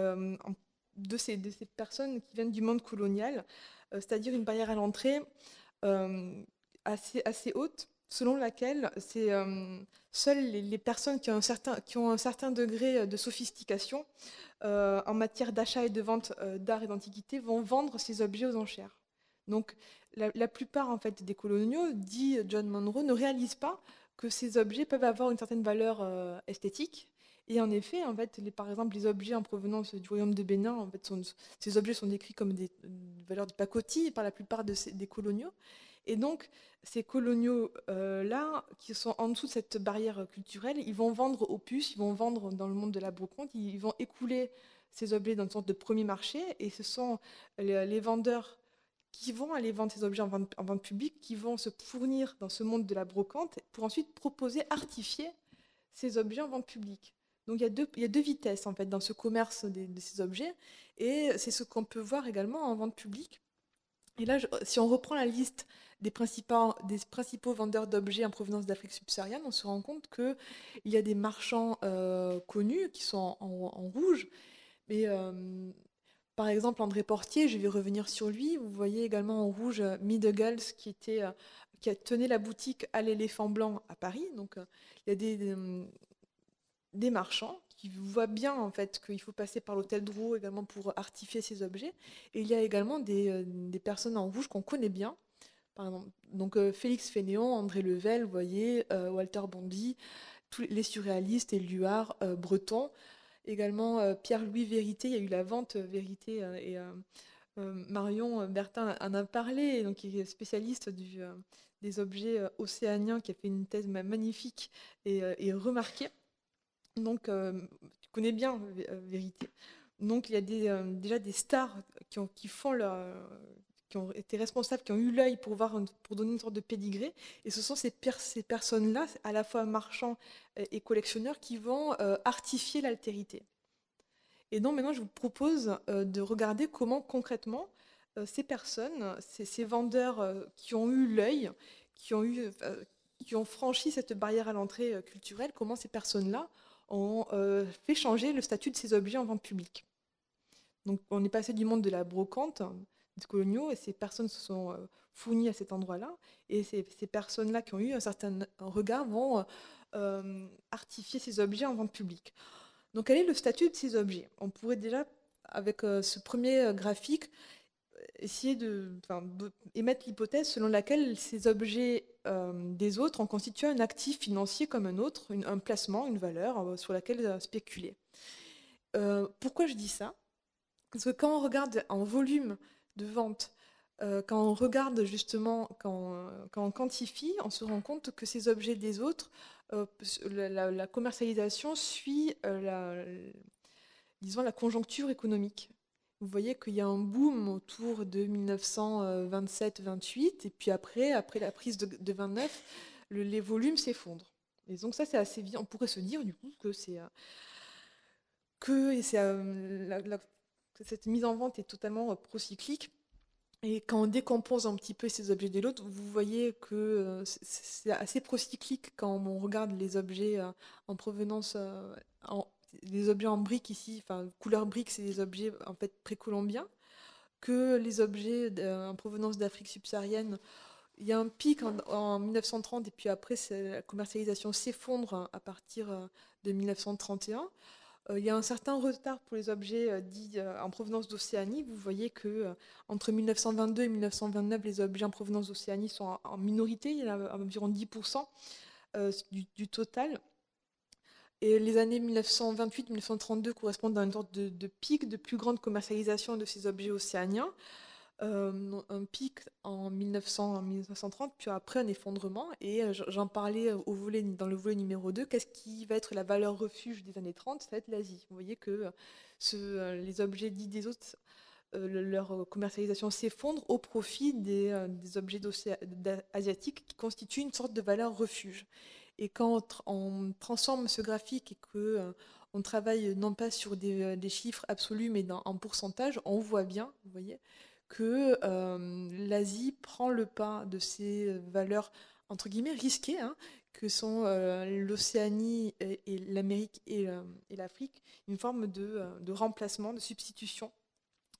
de ces personnes qui viennent du monde colonial, c'est-à-dire une barrière à l'entrée euh, assez haute, selon laquelle c'est seules les personnes qui ont un certain degré de sophistication en matière d'achat et de vente d'art et d'antiquités vont vendre ces objets aux enchères. Donc la plupart en fait des coloniaux, dit John Monroe, ne réalisent pas que ces objets peuvent avoir une certaine valeur esthétique. Et en effet, en fait, par exemple, les objets en provenance du royaume de Bénin, en fait, ces objets sont décrits comme des valeurs de pacotille par la plupart des coloniaux. Et donc, ces coloniaux-là, qui sont en dessous de cette barrière culturelle, ils vont vendre aux puces, ils vont vendre dans le monde de la brocante, ils vont écouler ces objets dans une sorte de premier marché, et ce sont les vendeurs qui vont aller vendre ces objets en vente publique, qui vont se fournir dans ce monde de la brocante pour ensuite proposer, artifier ces objets en vente publique. Donc il y a deux vitesses en fait dans ce commerce de ces objets, et c'est ce qu'on peut voir également en vente publique. Et là, si on reprend la liste des principaux vendeurs d'objets en provenance d'Afrique subsaharienne, on se rend compte qu'il y a des marchands connus qui sont en rouge. Mais par exemple, André Portier, je vais revenir sur lui. Vous voyez également en rouge Midegals qui a tenu la boutique à l'Éléphant Blanc à Paris. Donc il y a des marchands qui voient bien en fait qu'il faut passer par l'hôtel Drouot également pour artifier ces objets. Et il y a également des personnes en rouge qu'on connaît bien. Par exemple, donc Félix Fénéon, André Level, vous voyez, Walter Bondy, tous les surréalistes, Éluard, Breton, également Pierre-Louis Vérité, il y a eu la vente Vérité Marion Bertin en a parlé, donc qui est spécialiste des objets océaniens, qui a fait une thèse magnifique et remarquée. Donc, tu connais bien Vérité. Donc, il y a déjà des stars qui font qui ont été responsables, qui ont eu l'œil pour voir, pour donner une sorte de pédigré. Et ce sont ces personnes-là, à la fois marchands et collectionneurs, qui vont artifier l'altérité. Et donc, maintenant, je vous propose de regarder comment concrètement ces personnes, ces vendeurs qui ont eu l'œil, qui ont franchi cette barrière à l'entrée culturelle, comment ces personnes-là ont fait changer le statut de ces objets en vente publique. Donc on est passé du monde de la brocante, des coloniaux, et ces personnes se sont fournies à cet endroit-là, et ces personnes-là qui ont eu un certain regard vont artifier ces objets en vente publique. Donc quel est le statut de ces objets? On pourrait déjà, avec ce premier graphique, essayer émettre l'hypothèse selon laquelle ces objets des autres ont constitué un actif financier comme un autre, un placement, une valeur sur laquelle spéculer. Pourquoi je dis ça? Parce que quand on regarde en volume de vente, quand on regarde justement, quand on quantifie, on se rend compte que ces objets des autres, la commercialisation suit disons, la conjoncture économique. Vous voyez qu'il y a un boom autour de 1927-28, et puis après la prise de 29, les volumes s'effondrent. Et donc ça, c'est assez vite. On pourrait se dire du coup que cette mise en vente est totalement procyclique. Et quand on décompose un petit peu ces objets de l'autre, vous voyez que c'est assez procyclique quand on regarde les objets en provenance, les objets en briques ici, enfin couleur brique, c'est des objets en fait précolombiens, que les objets en provenance d'Afrique subsaharienne, il y a un pic en 1930 et puis après la commercialisation s'effondre à partir de 1931. Il y a un certain retard pour les objets dits en provenance d'Océanie. Vous voyez que entre 1922 et 1929, les objets en provenance d'Océanie sont en minorité. Il y en a environ 10% du total. Et les années 1928-1932 correspondent à une sorte de pic de plus grande commercialisation de ces objets océaniens. Un pic en 1900, en 1930, puis après un effondrement. Et j'en parlais dans le volet numéro 2. Qu'est-ce qui va être la valeur refuge des années 30? Ça va être l'Asie. Vous voyez que les objets dits des autres, leur commercialisation s'effondre au profit des objets asiatiques qui constituent une sorte de valeur refuge. Et quand on transforme ce graphique et que on travaille non pas sur des chiffres absolus mais en pourcentage, on voit bien, vous voyez, que l'Asie prend le pas de ces valeurs entre guillemets risquées, hein, que sont l'Océanie et l'Amérique et l'Afrique, une forme de remplacement, de substitution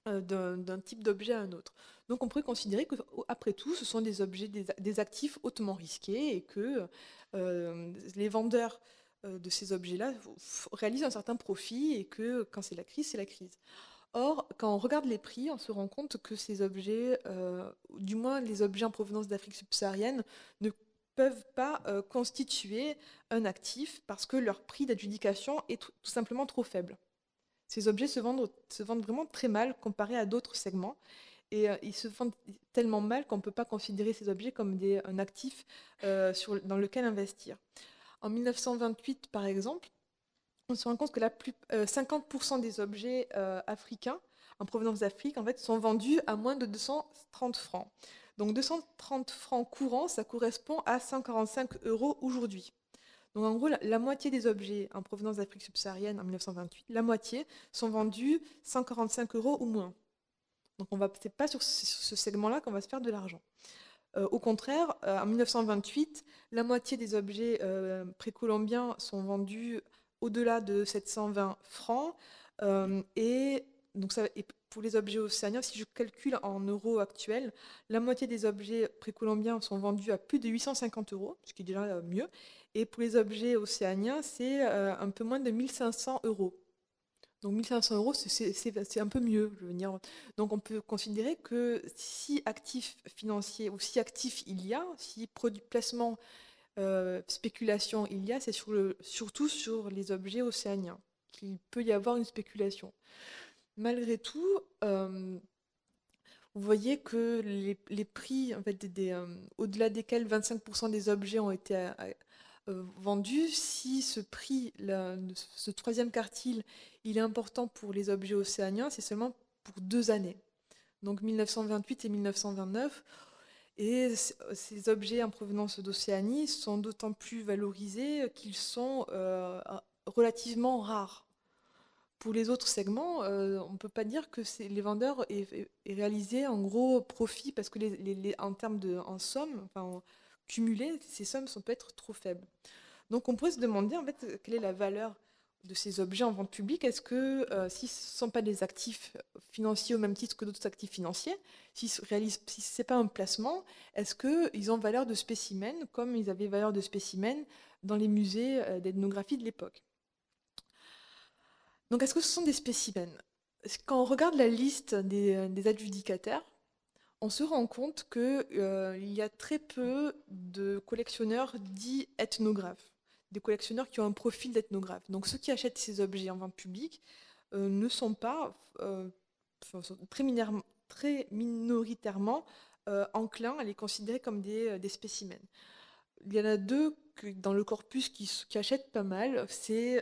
d'un type d'objet à un autre. Donc on pourrait considérer que, après tout, ce sont des objets, des actifs hautement risqués et que les vendeurs de ces objets-là réalisent un certain profit et que quand c'est la crise, c'est la crise. Or, quand on regarde les prix, on se rend compte que ces objets, du moins les objets en provenance d'Afrique subsaharienne, ne peuvent pas constituer un actif parce que leur prix d'adjudication est tout simplement trop faible. Ces objets se vendent vraiment très mal comparés à d'autres segments. Et ils se vendent tellement mal qu'on ne peut pas considérer ces objets comme un actif dans lequel investir. En 1928, par exemple, on se rend compte que 50% des objets africains en provenance d'Afrique en fait, sont vendus à moins de 230 francs. Donc 230 francs courants, ça correspond à 145 euros aujourd'hui. Donc en gros, la moitié des objets en provenance d'Afrique subsaharienne en 1928, la moitié sont vendus 145 euros ou moins. Donc c'est pas sur ce segment-là qu'on va se faire de l'argent. Au contraire, en 1928, la moitié des objets précolombiens sont vendus au-delà de 720 francs. Et pour les objets océaniens, si je calcule en euros actuels, la moitié des objets précolombiens sont vendus à plus de 850 euros, ce qui est déjà mieux. Et pour les objets océaniens, c'est un peu moins de 1500 euros. Donc 1500 euros, c'est un peu mieux, je veux dire. Donc on peut considérer que si actif financier ou si actif il y a, si produit placement, spéculation il y a, c'est surtout sur les objets océaniens qu'il peut y avoir une spéculation. Malgré tout, vous voyez que les prix, en fait, au-delà desquels 25% des objets ont été vendus, si ce prix, ce troisième quartile, il est important pour les objets océaniens, c'est seulement pour 2 années. Donc 1928 et 1929. Et ces objets en provenance d'Océanie sont d'autant plus valorisés qu'ils sont relativement rares. Pour les autres segments, on ne peut pas dire que les vendeurs aient réalisé un gros profit parce que en termes en somme, enfin, cumulé, ces sommes sont peut-être trop faibles. Donc on pourrait se demander en fait quelle est la valeur de ces objets en vente publique. Est-ce que si ce ne sont pas des actifs financiers au même titre que d'autres actifs financiers, si ce n'est pas un placement, est-ce qu'ils ont valeur de spécimen comme ils avaient valeur de spécimen dans les musées d'ethnographie de l'époque? Donc est-ce que ce sont des spécimens? Quand on regarde la liste des adjudicataires, on se rend compte qu'il y a très peu de collectionneurs dits ethnographes, des collectionneurs qui ont un profil d'ethnographe. Donc ceux qui achètent ces objets en vente publique ne sont pas sont très minoritairement enclins à les considérer comme des spécimens. Il y en a deux dans le corpus qui achètent pas mal. C'est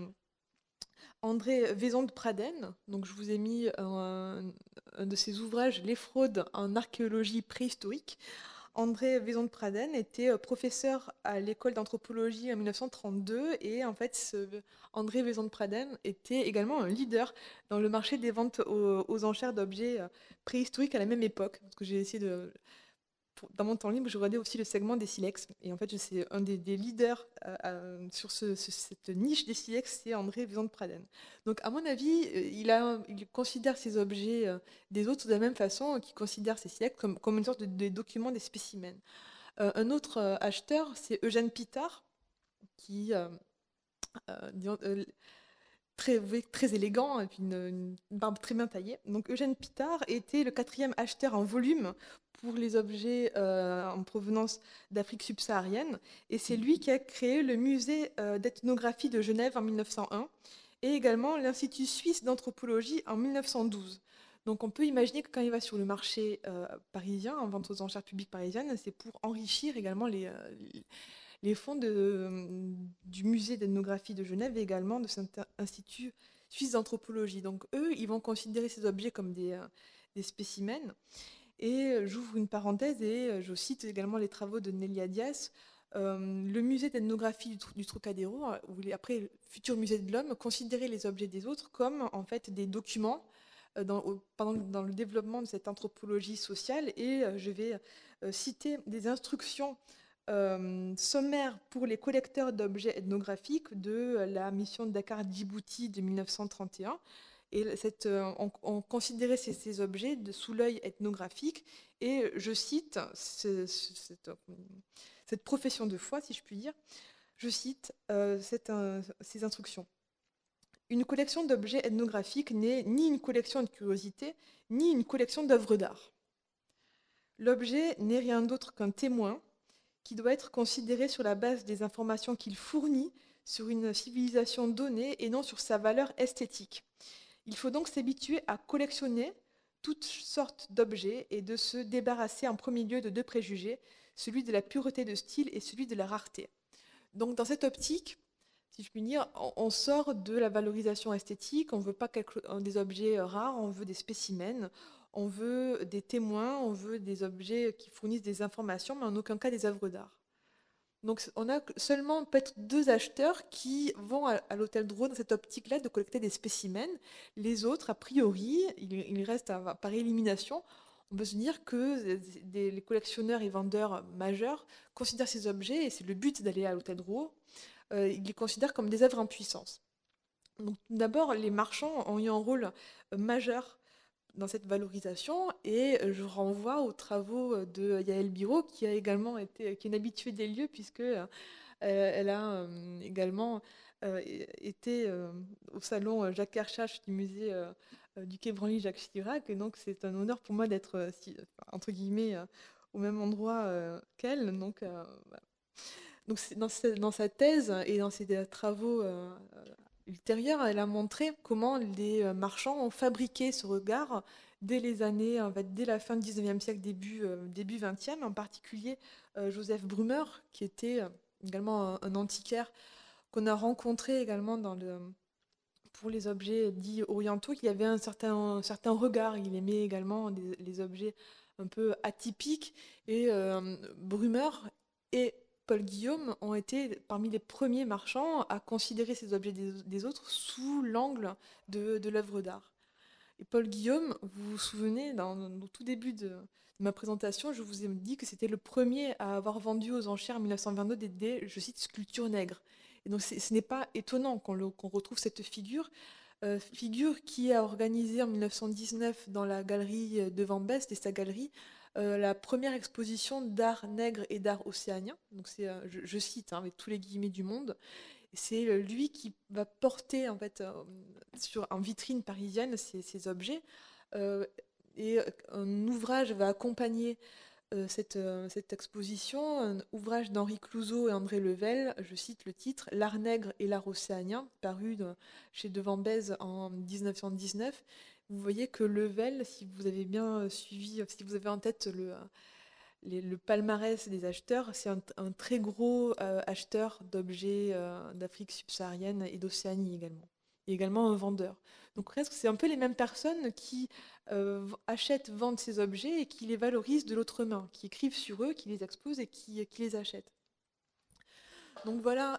André Vaison de Pradenne. Donc je vous ai mis un de ses ouvrages, Les fraudes en archéologie préhistorique. André Vaison de Pradenne était professeur à l'école d'anthropologie en 1932 et en fait André Vaison de Pradenne était également un leader dans le marché des ventes aux enchères d'objets préhistoriques à la même époque. Parce que j'ai essayé dans mon temps libre, je regardais aussi le segment des silex. Et en fait, c'est un des leaders sur cette niche des silex, c'est André Vaison de Pradenne. Donc, à mon avis, il considère ces objets des autres de la même façon qu'il considère ces silex comme une sorte de document des spécimens. Un autre acheteur, c'est Eugène Pitard, qui, disons, très élégant, et puis une barbe très bien taillée. Donc Eugène Pitard était le quatrième acheteur en volume pour les objets en provenance d'Afrique subsaharienne. Et c'est lui qui a créé le musée d'ethnographie de Genève en 1901 et également l'Institut suisse d'anthropologie en 1912. Donc on peut imaginer que quand il va sur le marché parisien, en vente aux enchères publiques parisiennes, c'est pour enrichir également les fonds du musée d'ethnographie de Genève et également de cet institut suisse d'anthropologie. Donc eux, ils vont considérer ces objets comme des spécimens. Et j'ouvre une parenthèse et je cite également les travaux de Nelia Dias. Le musée d'ethnographie du Trocadéro, ou après le futur musée de l'homme, considérait les objets des autres comme en fait des documents dans le développement de cette anthropologie sociale. Et je vais citer des instructions sommaire pour les collecteurs d'objets ethnographiques de la mission de Dakar-Djibouti de 1931. Et on considérait ces objets sous l'œil ethnographique. Et je cite cette profession de foi, si je puis dire, je cite ces instructions. Une collection d'objets ethnographiques n'est ni une collection de curiosités, ni une collection d'œuvres d'art. L'objet n'est rien d'autre qu'un témoin qui doit être considéré sur la base des informations qu'il fournit sur une civilisation donnée et non sur sa valeur esthétique. Il faut donc s'habituer à collectionner toutes sortes d'objets et de se débarrasser en premier lieu de deux préjugés, celui de la pureté de style et celui de la rareté. Donc dans cette optique, si je puis dire, on sort de la valorisation esthétique, on ne veut pas des objets rares, on veut des spécimens, on veut des témoins, on veut des objets qui fournissent des informations, mais en aucun cas des œuvres d'art. Donc on a seulement peut-être 2 acheteurs qui vont à l'hôtel Drouot dans cette optique-là de collecter des spécimens. Les autres, a priori, il reste par élimination. On peut se dire que les collectionneurs et vendeurs majeurs considèrent ces objets, et c'est le but d'aller à l'hôtel Drouot, ils les considèrent comme des œuvres en puissance. Donc d'abord, les marchands ont eu un rôle majeur dans cette valorisation, et je renvoie aux travaux de Yael Biro, qui a également été, qui est une habituée des lieux, puisque elle a également été au salon Jacques Kershach du musée du Quai Branly-Jacques Chirac, et donc c'est un honneur pour moi d'être, entre guillemets, au même endroit qu'elle. Voilà. Donc dans sa thèse et dans ses travaux ultérieurs, elle a montré comment les marchands ont fabriqué ce regard dès les années, en fait, dès la fin du 19e siècle, début 20e, en particulier Joseph Brumer, qui était également un antiquaire qu'on a rencontré également pour les objets dits orientaux, qui avait un certain regard. Il aimait également les objets un peu atypiques. Et Brumer et Paul Guillaume ont été parmi les premiers marchands à considérer ces objets des autres sous l'angle de l'œuvre d'art. Et Paul Guillaume, vous vous souvenez, au tout début de ma présentation, je vous ai dit que c'était le premier à avoir vendu aux enchères en 1922 je cite, sculptures nègres. Et donc ce n'est pas étonnant qu'on retrouve cette figure qui a organisé en 1919 dans la galerie de Van Best et sa galerie la première exposition d'art nègre et d'art océanien. Donc c'est, je cite, hein, avec tous les guillemets du monde. C'est lui qui va porter en fait en vitrine parisienne ces objets. Euh, et un ouvrage va accompagner cette exposition, un ouvrage d'Henri Clouzot et André Level, je cite le titre, L'art nègre et l'art océanien, paru chez De Van Beze en 1919. Vous voyez que Level, si vous avez bien suivi, si vous avez en tête le palmarès des acheteurs, c'est un très gros acheteur d'objets d'Afrique subsaharienne et d'Océanie également. Et également un vendeur. Donc presque, c'est un peu les mêmes personnes qui achètent, vendent ces objets et qui les valorisent de l'autre main, qui écrivent sur eux, qui les exposent et qui les achètent. Donc voilà,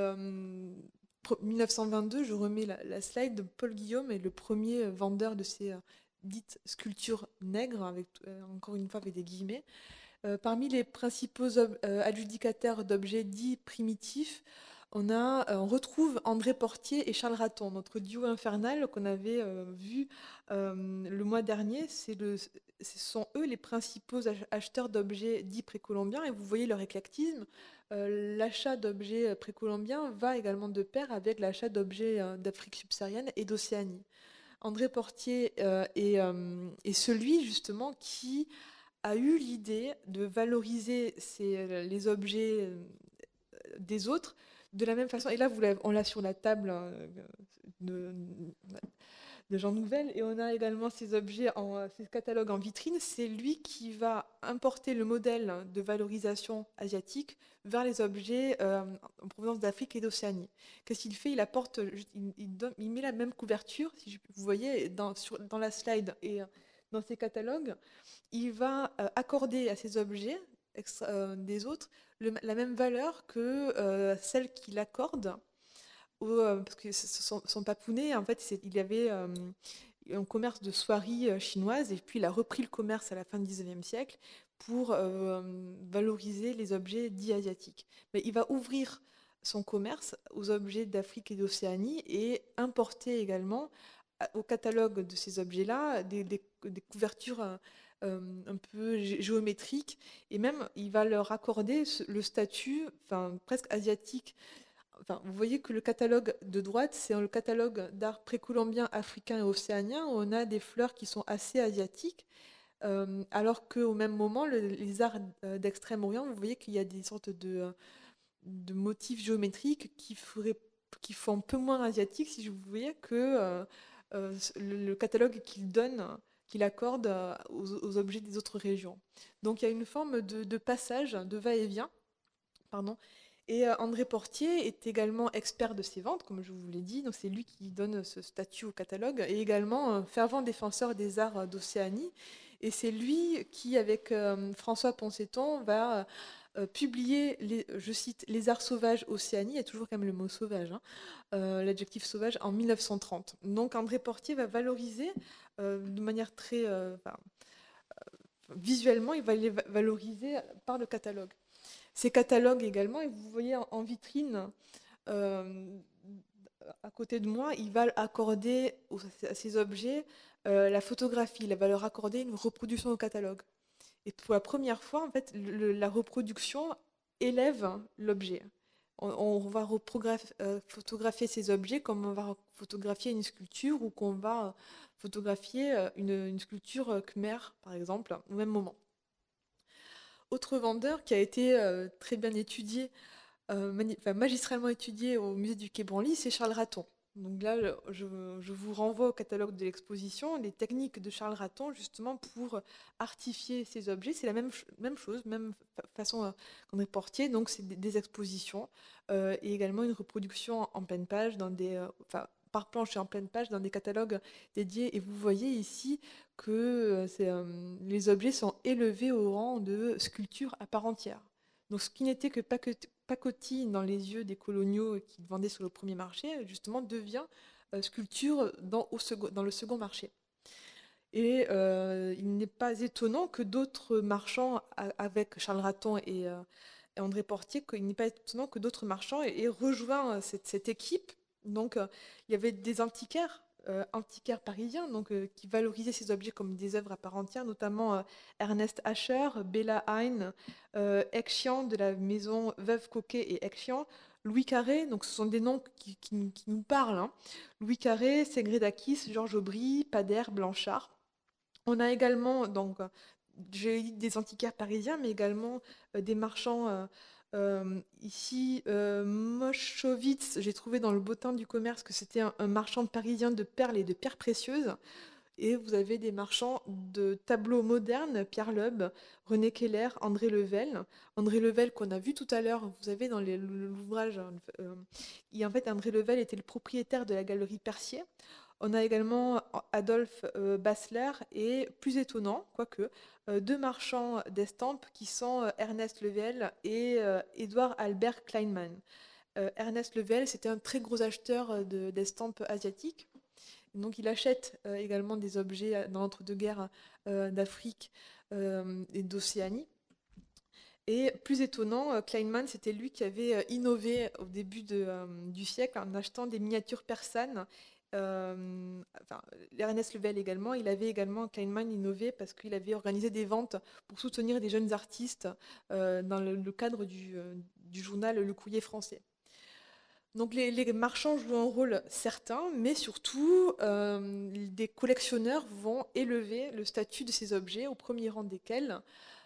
1922, je remets la slide de Paul Guillaume est le premier vendeur de ces dites sculptures nègres, avec, encore une fois avec des guillemets. Parmi les principaux adjudicataires d'objets dits primitifs, on retrouve André Portier et Charles Raton, notre duo infernal qu'on avait vu le mois dernier. Ce sont eux les principaux acheteurs d'objets dits précolombiens, et vous voyez leur éclectisme. L'achat d'objets précolombiens va également de pair avec l'achat d'objets d'Afrique subsaharienne et d'Océanie. André Portier est celui justement qui a eu l'idée de valoriser les objets des autres de la même façon. Et là, on l'a sur la table de, de Jean Nouvel, et on a également ces objets, ces catalogues en vitrine. C'est lui qui va importer le modèle de valorisation asiatique vers les objets en provenance d'Afrique et d'Océanie. Qu'est-ce qu'il fait? Il apporte, il met la même couverture, si vous voyez, dans la slide et dans ces catalogues. Il va accorder à ces objets des autres la même valeur que celle qu'il accorde parce que son papounet, en fait, il y avait un commerce de soieries chinoises, et puis il a repris le commerce à la fin du 19e siècle pour valoriser les objets dits asiatiques. Mais il va ouvrir son commerce aux objets d'Afrique et d'Océanie et importer également au catalogue de ces objets-là des couvertures un peu géométriques, et même il va leur accorder le statut, enfin, presque asiatique. Enfin, vous voyez que le catalogue de droite, c'est le catalogue d'art précolombien, africain et océanien, où on a des fleurs qui sont assez asiatiques, alors qu'au même moment, les arts d'Extrême-Orient, vous voyez qu'il y a des sortes de motifs géométriques qui font un peu moins asiatiques, si vous voyez, que le catalogue qu'il donne, qu'il accorde aux objets des autres régions. Donc il y a une forme de passage, de va-et-vient, pardon. Et André Portier est également expert de ces ventes, comme je vous l'ai dit. Donc c'est lui qui donne ce statut au catalogue, et également un fervent défenseur des arts d'Océanie. Et c'est lui qui, avec François Poncetton, va publier, je cite, Les arts sauvages Océanie. Il y a toujours quand même le mot sauvage, hein, l'adjectif sauvage, en 1930. Donc André Portier va valoriser de manière très... enfin, visuellement, il va les valoriser par le catalogue. Ces catalogues également, et vous voyez en vitrine, euh, à côté de moi, il va accorder à ces objets la photographie, il va leur accorder une reproduction au catalogue. Et pour la première fois, en fait, la reproduction élève l'objet. On va photographier ces objets comme on va photographier une sculpture, ou qu'on va photographier une sculpture khmer, par exemple, au même moment. Autre vendeur qui a été très bien étudié, magistralement étudié au musée du Quai Branly, c'est Charles Raton. Donc là, je vous renvoie au catalogue de l'exposition, les techniques de Charles Raton, justement, pour artifier ces objets. C'est la même chose, même façon qu'André Portier. Donc c'est des expositions, et également une reproduction en pleine page, par planche et en pleine page, dans des catalogues dédiés. Et vous voyez ici que les objets sont élevés au rang de sculptures à part entière. Donc ce qui n'était que pacotille dans les yeux des coloniaux qui vendaient sur le premier marché, justement, devient sculpture dans le second marché. Et il n'est pas étonnant que d'autres marchands, avec Charles Raton et André Portier, qu'il n'est pas étonnant que d'autres marchands aient rejoint cette équipe. Donc il y avait des antiquaires parisiens, donc, qui valorisaient ces objets comme des œuvres à part entière, notamment Ernest Ascher, Bella Hein, Exchian de la maison Veuve Coquet et Exchian, Louis Carré, donc ce sont des noms qui nous parlent, hein. Louis Carré, Ségrédakis, Georges Aubry, Pader, Blanchard. On a également, donc, j'ai dit des antiquaires parisiens, mais également des marchands. Ici, Moschowitz, j'ai trouvé dans le Bottin du commerce que c'était un marchand parisien de perles et de pierres précieuses. Et vous avez des marchands de tableaux modernes, Pierre Loeb, René Keller, André Level. André Level, qu'on a vu tout à l'heure, vous avez dans l'ouvrage, en fait, André Level était le propriétaire de la galerie Percier. On a également Adolphe Bassler, et plus étonnant, quoique, deux marchands d'estampes qui sont Ernest Level et Édouard Albert Kleinman. Ernest Level, c'était un très gros acheteur d'estampes asiatiques. Donc il achète également des objets dans l'entre-deux-guerres d'Afrique et d'Océanie. Et plus étonnant, Kleinman, c'était lui qui avait innové au début du siècle en achetant des miniatures persanes. Enfin, Ernest Level également, il avait également, Kleinman, innové parce qu'il avait organisé des ventes pour soutenir des jeunes artistes dans le cadre du journal Le Courrier français. Donc les marchands jouent un rôle certain, mais surtout, des collectionneurs vont élever le statut de ces objets, au premier rang desquels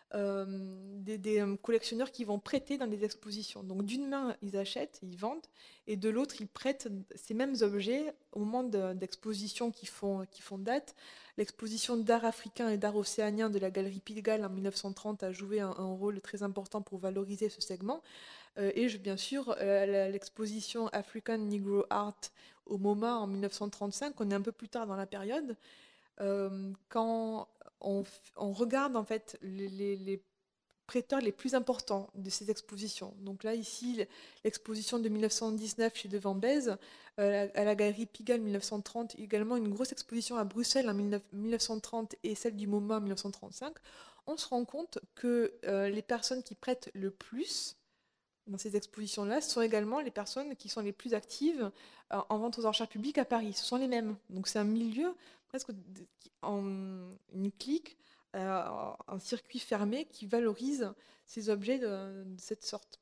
des collectionneurs qui vont prêter dans des expositions. Donc d'une main, ils achètent, ils vendent, et de l'autre, ils prêtent ces mêmes objets au moment d'expositions qui font date. L'exposition d'art africain et d'art océanien de la Galerie Pigalle en 1930 a joué un rôle très important pour valoriser ce segment. Et bien sûr, l'exposition African Negro Art au MoMA en 1935, on est un peu plus tard dans la période, quand on regarde en fait les prêteurs les plus importants de ces expositions. Donc là, ici, l'exposition de 1919 chez De Van Beze, à la Galerie Pigalle 1930, également une grosse exposition à Bruxelles en 1930 et celle du MoMA en 1935, on se rend compte que les personnes qui prêtent le plus dans ces expositions-là, ce sont également les personnes qui sont les plus actives en vente aux enchères publiques à Paris. Ce sont les mêmes. Donc c'est un milieu presque en une clique, un circuit fermé qui valorise ces objets de cette sorte.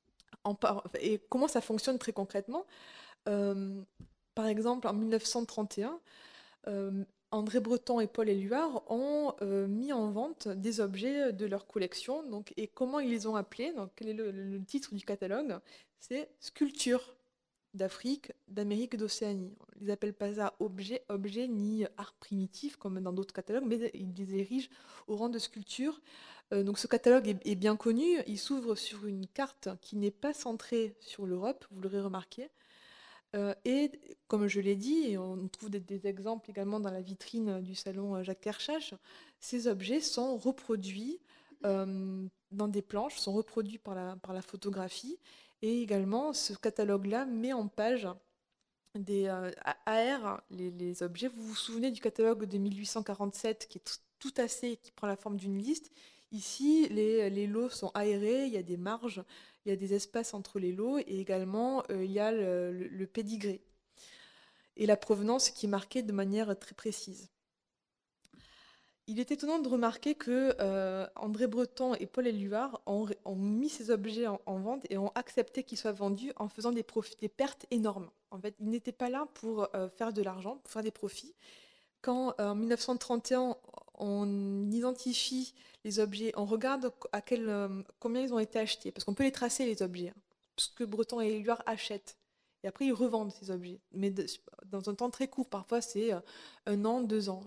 Et comment ça fonctionne très concrètement? Euh, Par exemple, en 1931, euh, André Breton et Paul Éluard ont mis en vente des objets de leur collection. Donc, et comment ils les ont appelés? Donc, quel est le titre du catalogue? C'est Sculpture d'Afrique, d'Amérique et d'Océanie. On ne les appelle pas ça objet ni art primitif comme dans d'autres catalogues, mais ils les érigent au rang de sculpture. Donc ce catalogue est bien connu. Il s'ouvre sur une carte qui n'est pas centrée sur l'Europe, vous l'aurez remarqué. Et comme je l'ai dit, et on trouve des exemples également dans la vitrine du salon Jacques Kershach, ces objets sont reproduits dans des planches, sont reproduits par la photographie. Et également, ce catalogue-là met en page des AR les objets. Vous vous souvenez du catalogue de 1847 qui est tout assez, qui prend la forme d'une liste. Ici, les lots sont aérés, il y a des marges, il y a des espaces entre les lots et également il y a le pédigré et la provenance qui est marquée de manière très précise. Il est étonnant de remarquer que André Breton et Paul Éluard ont mis ces objets en vente et ont accepté qu'ils soient vendus en faisant des pertes énormes. En fait, ils n'étaient pas là pour faire de l'argent, pour faire des profits. Quand en 1931, on identifie les objets, on regarde combien ils ont été achetés, parce qu'on peut les tracer les objets, hein, ce que Breton et Éluard achètent. Et après, ils revendent ces objets, mais dans un temps très court. Parfois, c'est 1 an, 2 ans.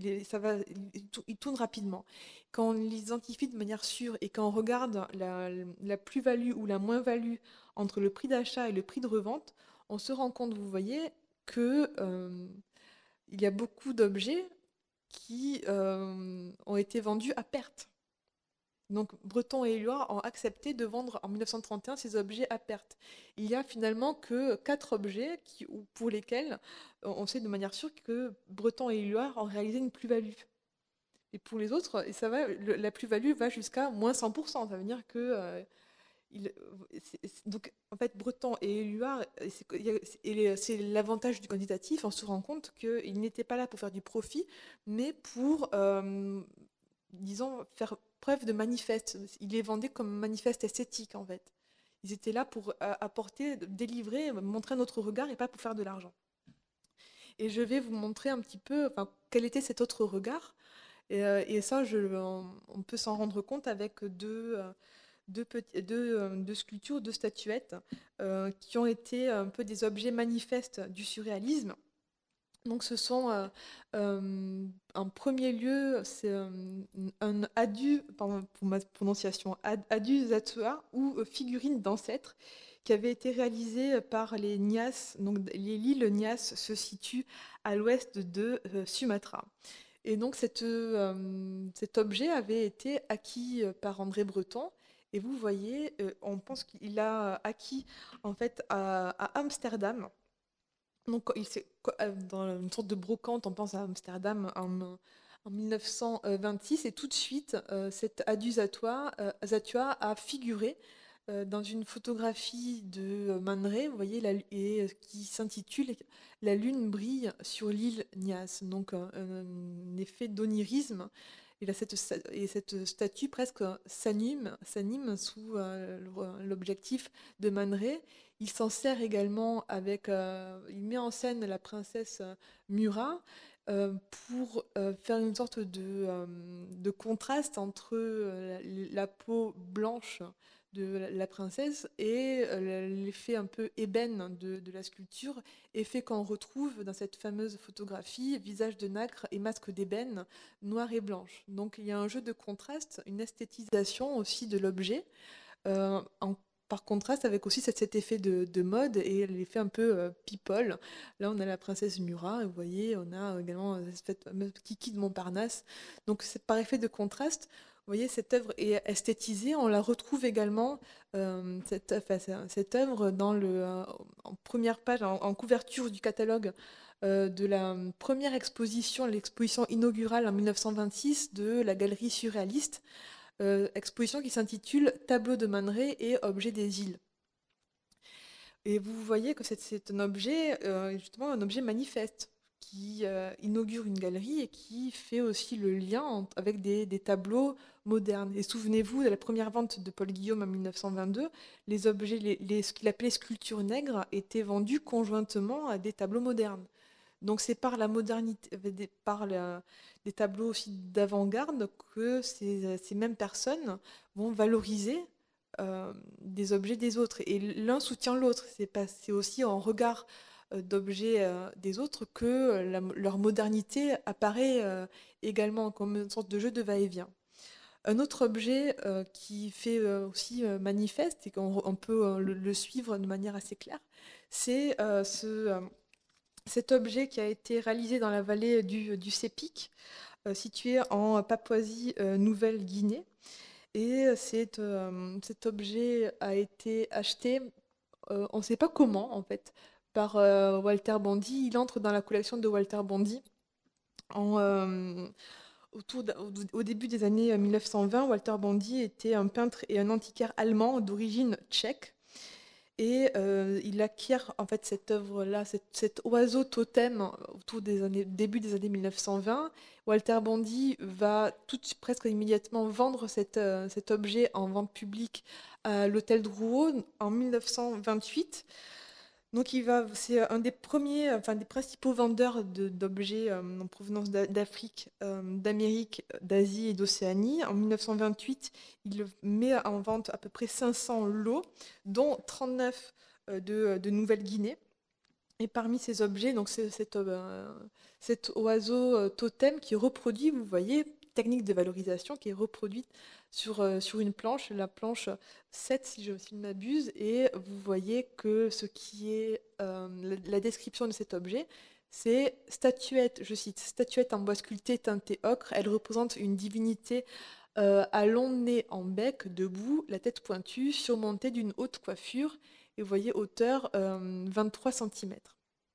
Ils tournent rapidement. Quand on les identifie de manière sûre et quand on regarde la plus-value ou la moins-value entre le prix d'achat et le prix de revente, on se rend compte, vous voyez, que il y a beaucoup d'objets qui ont été vendus à perte. Donc Breton et Éluard ont accepté de vendre en 1931 ces objets à perte. Il y a finalement que 4 objets pour lesquels on sait de manière sûre que Breton et Éluard ont réalisé une plus-value. Et pour les autres, et ça va, la plus-value va jusqu'à moins 100%. Ça veut dire que donc en fait Breton et Éluard, c'est l'avantage du quantitatif, on se rend compte qu'ils n'étaient pas là pour faire du profit, mais pour, disons, faire preuve de manifeste. Ils les vendaient comme manifeste esthétique en fait. Ils étaient là pour apporter, délivrer, montrer notre regard et pas pour faire de l'argent. Et je vais vous montrer un petit peu enfin, quel était cet autre regard. Et ça, on peut s'en rendre compte avec deux sculptures, 2 statuettes qui ont été un peu des objets manifestes du surréalisme. Donc ce sont, en premier lieu, c'est un adu, pardon pour ma prononciation, adu Zatua ou figurine d'ancêtre qui avait été réalisé par les Nias. Donc l'île Nias se situe à l'ouest de Sumatra. Et donc cet objet avait été acquis par André Breton. Et vous voyez, on pense qu'il a acquis en fait à Amsterdam. Donc dans une sorte de brocante, on pense à Amsterdam en 1926. Et tout de suite, cet Adu Zatua a figuré dans une photographie de Man Ray, vous voyez, qui s'intitule La lune brille sur l'île Nias. Donc un effet d'onirisme. Et, là, cette statue presque s'anime sous l'objectif de Man Ray. Il s'en sert également il met en scène la princesse Murat pour faire une sorte de contraste entre la peau blanche de la princesse et l'effet un peu ébène de la sculpture, effet qu'on retrouve dans cette fameuse photographie, visage de nacre et masque d'ébène, noir et blanche. Donc il y a un jeu de contraste, une esthétisation aussi de l'objet, par contraste avec aussi cet effet de mode et l'effet un peu people. Là, on a la princesse Murat, et vous voyez, on a également cette fameuse Kiki de Montparnasse. Donc, c'est par effet de contraste. Vous voyez, cette œuvre est esthétisée. On la retrouve également, cette œuvre, en première page, en couverture du catalogue de la première exposition, l'exposition inaugurale en 1926 de la galerie surréaliste, exposition qui s'intitule Tableau de Man Ray et Objets des îles. Et vous voyez que c'est un objet, justement un objet manifeste, qui inaugure une galerie et qui fait aussi le lien avec des tableaux modernes. Et souvenez-vous de la première vente de Paul Guillaume en 1922, les objets, ce qu'il appelait sculptures nègres, étaient vendus conjointement à des tableaux modernes. Donc c'est par la modernité, des tableaux aussi d'avant-garde que ces mêmes personnes vont valoriser des objets des autres. Et l'un soutient l'autre. C'est aussi en regard d'objets des autres que leur modernité apparaît également comme une sorte de jeu de va-et-vient. Un autre objet qui fait aussi manifeste et qu'on peut le suivre de manière assez claire, c'est cet objet qui a été réalisé dans la vallée du Sepik, située en Papouasie-Nouvelle-Guinée. Et cet objet a été acheté, on ne sait pas comment en fait, par Walter Bondy. Il entre dans la collection de Walter Bondy en, au début des années 1920. Walter Bondy était un peintre et un antiquaire allemand d'origine tchèque. Et il acquiert en fait cette œuvre-là, cet oiseau totem autour des années, début des années 1920. Walter Bondy va presque immédiatement vendre cet objet en vente publique à l'hôtel Drouot en 1928. Donc c'est un des premiers, enfin des principaux vendeurs d'objets en provenance d'Afrique, d'Amérique, d'Asie et d'Océanie. En 1928, il met en vente à peu près 500 lots, dont 39 de Nouvelle-Guinée. Et parmi ces objets, donc c'est cet oiseau totem qui est reproduit, vous voyez, technique de valorisation qui est reproduite sur une planche, la planche 7 si je ne m'abuse, et vous voyez que ce qui est la description de cet objet, c'est statuette, je cite, statuette en bois sculpté teinté ocre, elle représente une divinité à long nez en bec, debout, la tête pointue, surmontée d'une haute coiffure, et vous voyez hauteur 23 cm.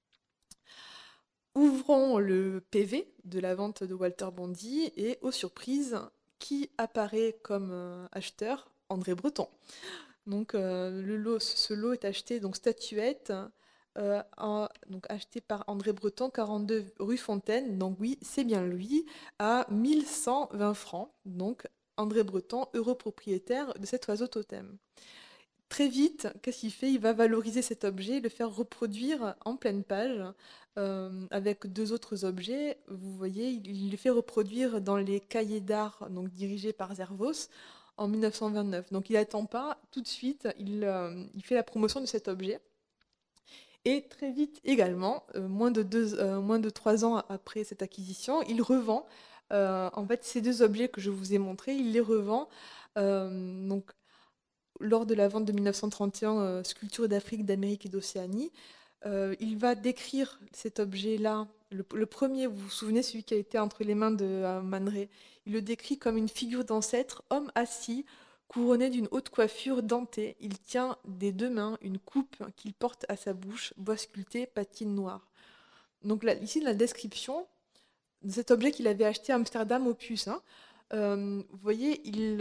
Ouvrons le PV de la vente de Walter Bondy et, aux surprises, qui apparaît comme acheteur? André Breton. Donc ce lot est acheté, donc statuette, donc acheté par André Breton, 42 rue Fontaine, donc oui, c'est bien lui, à 1120 francs. Donc André Breton, heureux propriétaire de cet oiseau totem. Très vite, qu'est-ce qu'il fait? Il va valoriser cet objet, le faire reproduire en pleine page avec deux autres objets. Vous voyez, il les fait reproduire dans les cahiers d'art donc dirigés par Zervos en 1929. Donc il n'attend pas tout de suite, il fait la promotion de cet objet. Et très vite également, moins de 3 ans après cette acquisition, il revend en fait ces deux objets que je vous ai montrés, il les revend. Donc lors de la vente de 1931, Sculptures d'Afrique, d'Amérique et d'Océanie, il va décrire cet objet-là. Le premier, vous vous souvenez, celui qui a été entre les mains de Man Ray, il le décrit comme une figure d'ancêtre, homme assis, couronné d'une haute coiffure dentée. Il tient des deux mains une coupe qu'il porte à sa bouche, bois sculpté, patine noire. Donc là, ici, la description de cet objet qu'il avait acheté à Amsterdam au puce, hein. Vous voyez,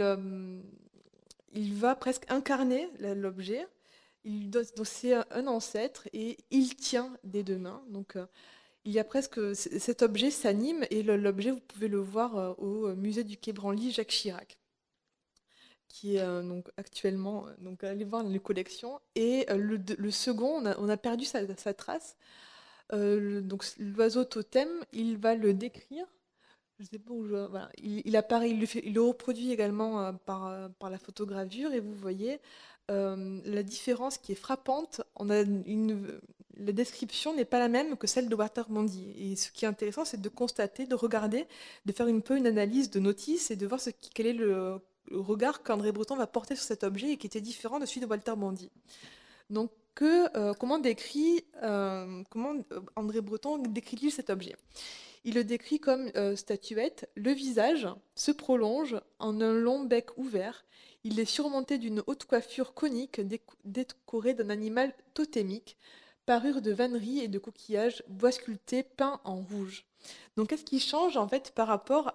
il va presque incarner l'objet. Donc c'est un ancêtre et il tient des deux mains. Donc il y a presque cet objet s'anime et l'objet vous pouvez le voir au musée du Quai Branly Jacques Chirac, qui est donc actuellement donc allez voir dans les collections. Et le second, on a perdu sa trace. Donc l'oiseau totem, il va le décrire. Je sais pas où voilà. Il apparaît, il le reproduit également par la photogravure et vous voyez la différence qui est frappante. La description n'est pas la même que celle de Walter Bondy. Et ce qui est intéressant, c'est de constater, de regarder, de faire un peu une analyse de notice et de voir quel est le regard qu'André Breton va porter sur cet objet et qui était différent de celui de Walter Bondy. Donc, comment André Breton décrit-il cet objet? Il le décrit comme statuette. Le visage se prolonge en un long bec ouvert. Il est surmonté d'une haute coiffure conique décorée d'un animal totémique, parure de vannerie et de coquillages, bois sculpté peint en rouge. Donc qu'est-ce qui change en fait par rapport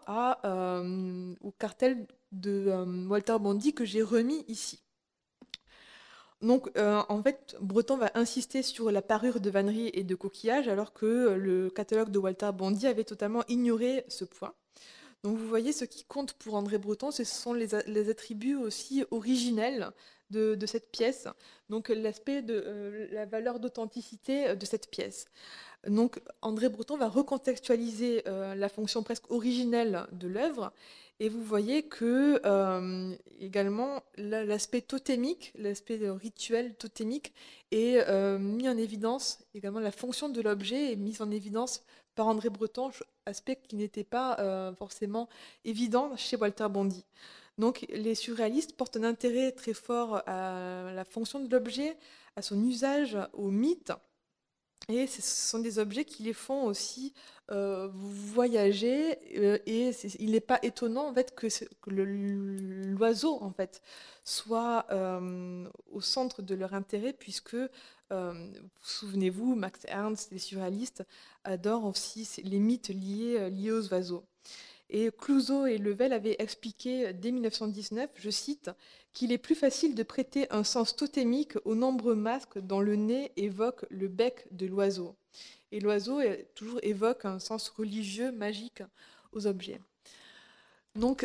au cartel de Walter Bondy que j'ai remis ici? Donc, en fait, Breton va insister sur la parure de vannerie et de coquillage, alors que le catalogue de Walter Bondy avait totalement ignoré ce point. Donc vous voyez, ce qui compte pour André Breton, ce sont les attributs aussi originels de cette pièce, donc l'aspect de la valeur d'authenticité de cette pièce. Donc André Breton va recontextualiser la fonction presque originelle de l'œuvre, et vous voyez que également l'aspect totémique, l'aspect rituel totémique est mis en évidence, également la fonction de l'objet est mise en évidence par André Breton, aspect qui n'était pas forcément évident chez Walter Bondy. Donc les surréalistes portent un intérêt très fort à la fonction de l'objet, à son usage, au mythe, et ce sont des objets qui les font aussi voyager. Et il n'est pas étonnant en fait que l'oiseau en fait soit au centre de leur intérêt, puisque souvenez-vous, Max Ernst, les surréalistes adorent aussi les mythes liés aux oiseaux. Et Clouzot et Level avaient expliqué dès 1919, je cite, qu'il est plus facile de prêter un sens totémique aux nombreux masques dont le nez évoque le bec de l'oiseau. Et l'oiseau toujours évoque un sens religieux, magique aux objets. Donc,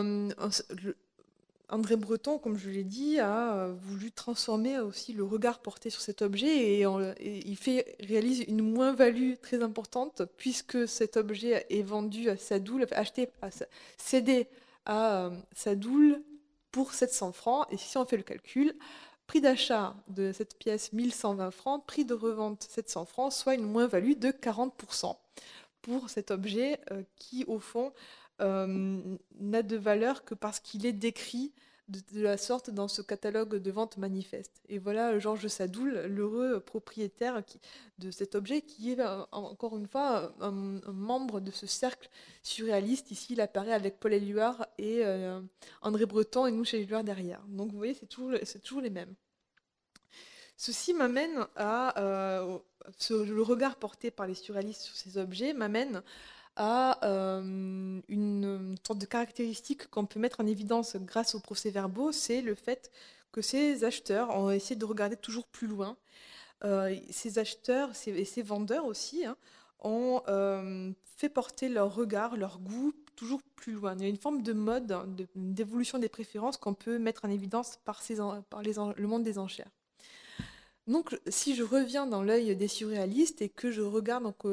André Breton, comme je l'ai dit, a voulu transformer aussi le regard porté sur cet objet, et réalise une moins-value très importante, puisque cet objet est vendu à Sadoul, cédé à Sadoul pour 700 francs. Et si on fait le calcul, prix d'achat de cette pièce 1120 francs, prix de revente 700 francs, soit une moins-value de 40% pour cet objet qui, au fond, n'a de valeur que parce qu'il est décrit de la sorte dans ce catalogue de vente manifeste. Et voilà Georges Sadoul, l'heureux propriétaire de cet objet, qui est encore une fois un membre de ce cercle surréaliste. Ici, il apparaît avec Paul Éluard et André Breton, et nous chez Éluard derrière. Donc vous voyez, c'est toujours les mêmes. Ceci m'amène à le regard porté par les surréalistes sur ces objets m'amène à une sorte de caractéristique qu'on peut mettre en évidence grâce aux procès-verbaux, c'est le fait que ces acheteurs ont essayé de regarder toujours plus loin. Ces acheteurs et ces vendeurs aussi, hein, ont fait porter leur regard, leur goût toujours plus loin. Il y a une forme de mode, hein, d'évolution des préférences qu'on peut mettre en évidence par le monde des enchères. Donc, si je reviens dans l'œil des surréalistes et que je regarde donc,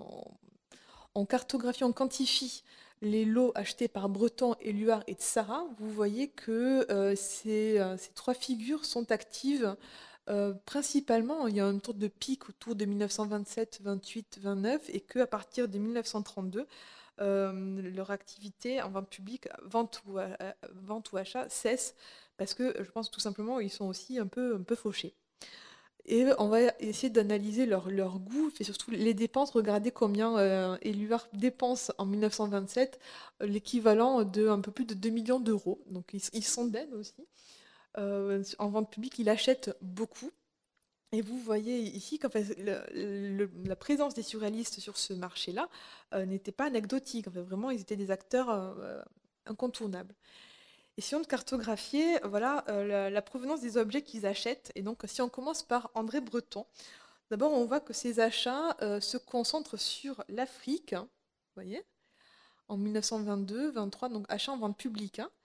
en cartographie, on quantifie les lots achetés par Breton, Éluard et Tzara, vous voyez que ces trois figures sont actives principalement. Il y a une sorte de pic autour de 1927, 28, 29, et qu'à partir de 1932, leur activité en vente publique, vente ou achat, cesse, parce que je pense tout simplement ils sont aussi un peu fauchés. Et on va essayer d'analyser leur goût, et surtout les dépenses. Regardez combien Éluard dépense en 1927, l'équivalent de un peu plus de 2 millions d'euros. Donc ils sont d'aide aussi. En vente publique, il achète beaucoup. Et vous voyez ici qu'en fait, la présence des surréalistes sur ce marché-là n'était pas anecdotique. En fait, vraiment, ils étaient des acteurs incontournables. Et si on cartographiait voilà, la provenance des objets qu'ils achètent, et donc si on commence par André Breton, d'abord on voit que ces achats se concentrent sur l'Afrique, hein, vous voyez, en 1922-23, donc achats en vente publique, hein,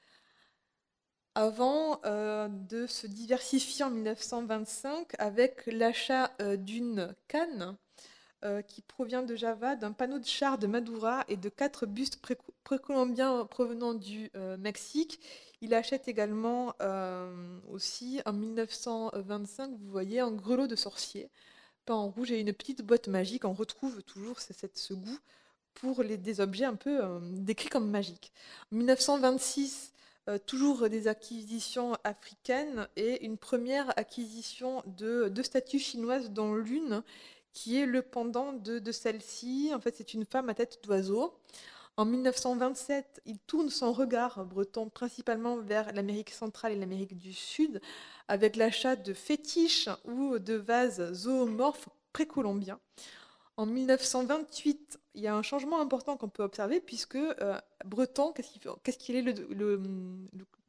avant de se diversifier en 1925 avec l'achat d'une canne qui provient de Java, d'un panneau de char de Madura et de 4 bustes précolombiens provenant du Mexique. Il achète également aussi en 1925, vous voyez, un grelot de sorcier peint en rouge et une petite boîte magique. On retrouve toujours ce goût pour des objets un peu décrits comme magiques. En 1926, toujours des acquisitions africaines et une première acquisition de deux statues chinoises, dont l'une qui est le pendant de celle-ci. En fait, c'est une femme à tête d'oiseau. En 1927, il tourne son regard breton principalement vers l'Amérique centrale et l'Amérique du Sud, avec l'achat de fétiches ou de vases zoomorphes précolombiens. En 1928, il y a un changement important qu'on peut observer, puisque Breton, qu'est-ce qu'il est le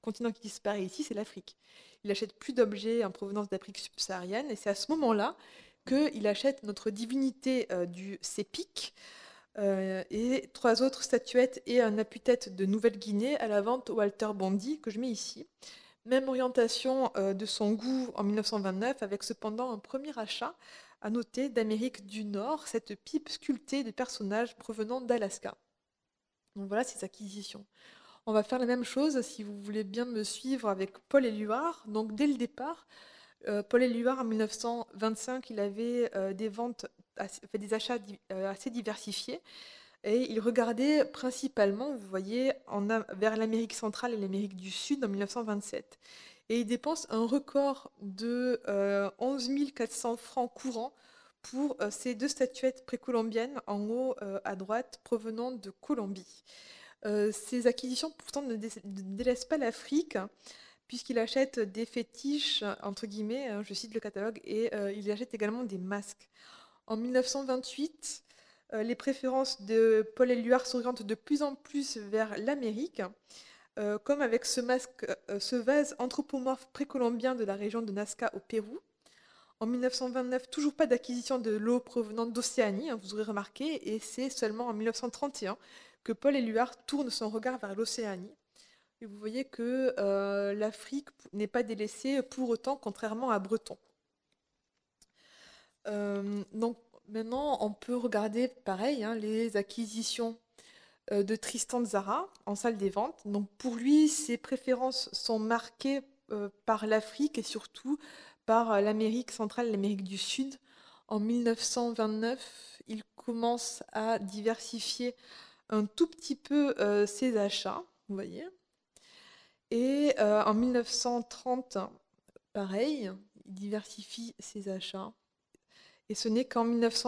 continent qui disparaît ici, c'est l'Afrique. Il n'achète plus d'objets en provenance d'Afrique subsaharienne, et c'est à ce moment-là qu'il achète notre divinité du Sépik, et 3 autres statuettes et un appuie-tête de Nouvelle-Guinée à la vente au Walter Bondy, que je mets ici. Même orientation de son goût en 1929, avec cependant un premier achat à noter d'Amérique du Nord, cette pipe sculptée de personnages provenant d'Alaska. Donc voilà ses acquisitions. On va faire la même chose si vous voulez bien me suivre avec Paul Éluard. Donc dès le départ, Paul Éluard en 1925, il avait des ventes, fait des achats assez diversifiés. Et il regardait principalement, vous voyez, vers l'Amérique centrale et l'Amérique du Sud en 1927. Et il dépense un record de 11 400 francs courants pour ces 2 statuettes précolombiennes en haut à droite provenant de Colombie. Ces acquisitions pourtant ne délaissent pas l'Afrique, puisqu'il achète des fétiches, entre guillemets, je cite le catalogue, et il achète également des masques. En 1928, les préférences de Paul Éluard s'orientent de plus en plus vers l'Amérique, comme avec ce vase anthropomorphe précolombien de la région de Nazca au Pérou. En 1929, toujours pas d'acquisition de l'eau provenant d'Océanie, hein, vous aurez remarqué, et c'est seulement en 1931 que Paul Éluard tourne son regard vers l'Océanie. Et vous voyez que l'Afrique n'est pas délaissée pour autant, contrairement à Breton. Donc maintenant, on peut regarder pareil, hein, les acquisitions de Tristan Tzara en salle des ventes. Donc pour lui, ses préférences sont marquées par l'Afrique et surtout par l'Amérique centrale, l'Amérique du Sud. En 1929, il commence à diversifier un tout petit peu ses achats, vous voyez. Et en 1930, pareil, il diversifie ses achats. Et ce n'est qu'en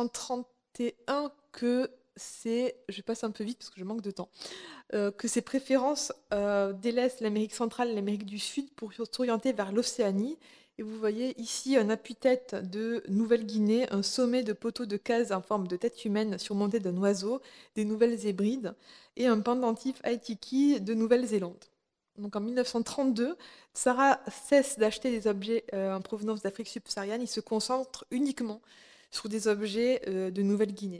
1931 que je passe un peu vite parce que je manque de temps, que ses préférences délaissent l'Amérique centrale et l'Amérique du Sud pour s'orienter vers l'Océanie. Et vous voyez ici un appui-tête de Nouvelle-Guinée, un sommet de poteaux de cases en forme de tête humaine surmonté d'un oiseau, des Nouvelles Hébrides, et un pendentif Aitiki de Nouvelle-Zélande. Donc en 1932, Sarah cesse d'acheter des objets en provenance d'Afrique subsaharienne, il se concentre uniquement sur des objets de Nouvelle-Guinée.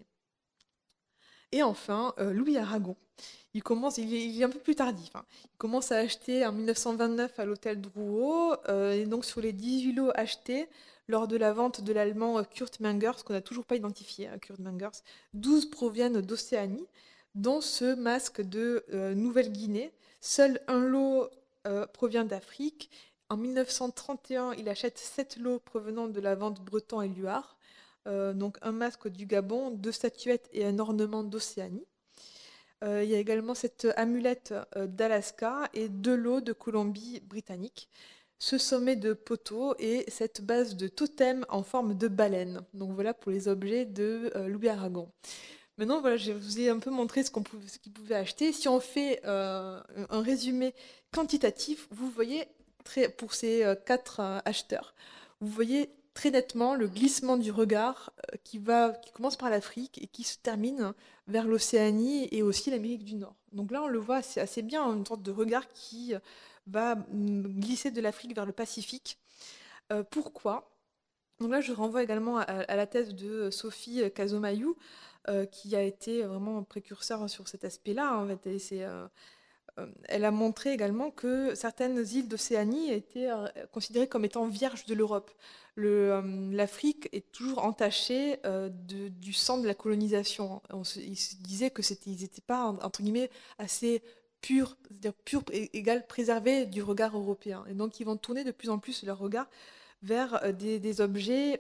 Et enfin, Louis Aragon. Il est un peu plus tardif, hein. Il commence à acheter en 1929 à l'hôtel Drouot, et donc sur les 18 lots achetés lors de la vente de l'allemand Kurt Mengers, qu'on n'a toujours pas identifié, hein, Kurt Mengers, 12 proviennent d'Océanie, dont ce masque de Nouvelle-Guinée. Seul un lot provient d'Afrique. En 1931, il achète 7 lots provenant de la vente Breton et Luard, donc un masque du Gabon, 2 statuettes et un ornement d'Océanie. Il y a également cette amulette d'Alaska et 2 lots de Colombie-Britannique, ce sommet de poteau et cette base de totem en forme de baleine. Donc voilà pour les objets de Louis Aragon. Maintenant, voilà, je vous ai un peu montré ce qu'il pouvait acheter. Si on fait un résumé quantitatif, vous voyez, pour ces 4 acheteurs, vous voyez très nettement le glissement du regard qui commence par l'Afrique et qui se termine vers l'Océanie et aussi l'Amérique du Nord. Donc là, on le voit assez bien, une sorte de regard qui va glisser de l'Afrique vers le Pacifique. Pourquoi? Donc là, je renvoie également à la thèse de Sophie Kazomayou, qui a été vraiment précurseur sur cet aspect-là, en fait. Et elle a montré également que certaines îles d'Océanie étaient considérées comme étant vierges de l'Europe. L'Afrique est toujours entachée du sang de la colonisation. Il se disait que ils n'étaient pas, entre guillemets, assez purs, c'est-à-dire purs égal préservés du regard européen. Et donc, ils vont tourner de plus en plus leur regard vers des objets,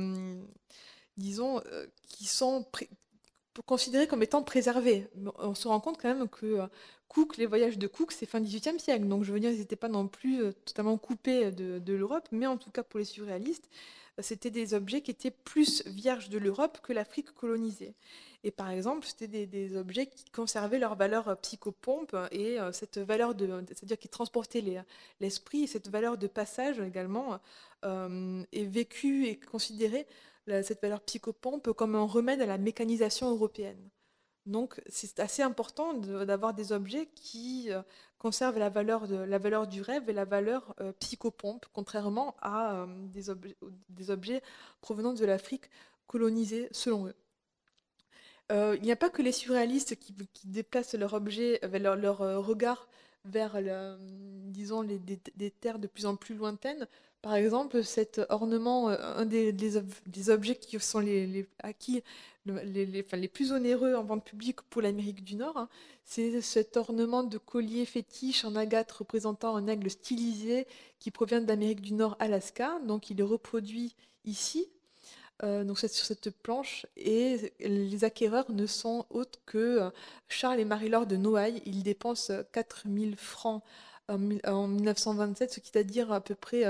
disons, qui sont considérés comme étant préservés. On se rend compte quand même que les voyages de Cook, c'est fin XVIIIe siècle. Donc je veux dire, ils n'étaient pas non plus totalement coupés de l'Europe, mais en tout cas pour les surréalistes, c'était des objets qui étaient plus vierges de l'Europe que l'Afrique colonisée. Et par exemple, c'était des objets qui conservaient leur valeur psychopompe et cette valeur c'est-à-dire qui transportaient l'esprit, et cette valeur de passage également est vécue et considérée cette valeur psychopompe comme un remède à la mécanisation européenne. Donc, c'est assez important d'avoir des objets qui conservent la valeur du rêve et la valeur psychopompe, contrairement à des objets provenant de l'Afrique colonisée, selon eux. Il n'y a pas que les surréalistes qui déplacent leur objet, leur regard vers, disons, des terres de plus en plus lointaines. Par exemple, cet ornement, un des objets qui sont acquis, enfin, les plus onéreux en vente publique pour l'Amérique du Nord, hein, c'est cet ornement de collier fétiche en agate représentant un aigle stylisé qui provient d'Amérique du Nord, Alaska. Donc, il est reproduit ici donc sur cette planche, et les acquéreurs ne sont autres que Charles et Marie-Laure de Noailles. Ils dépensent 4000 francs en 1927, ce qui est à dire à peu près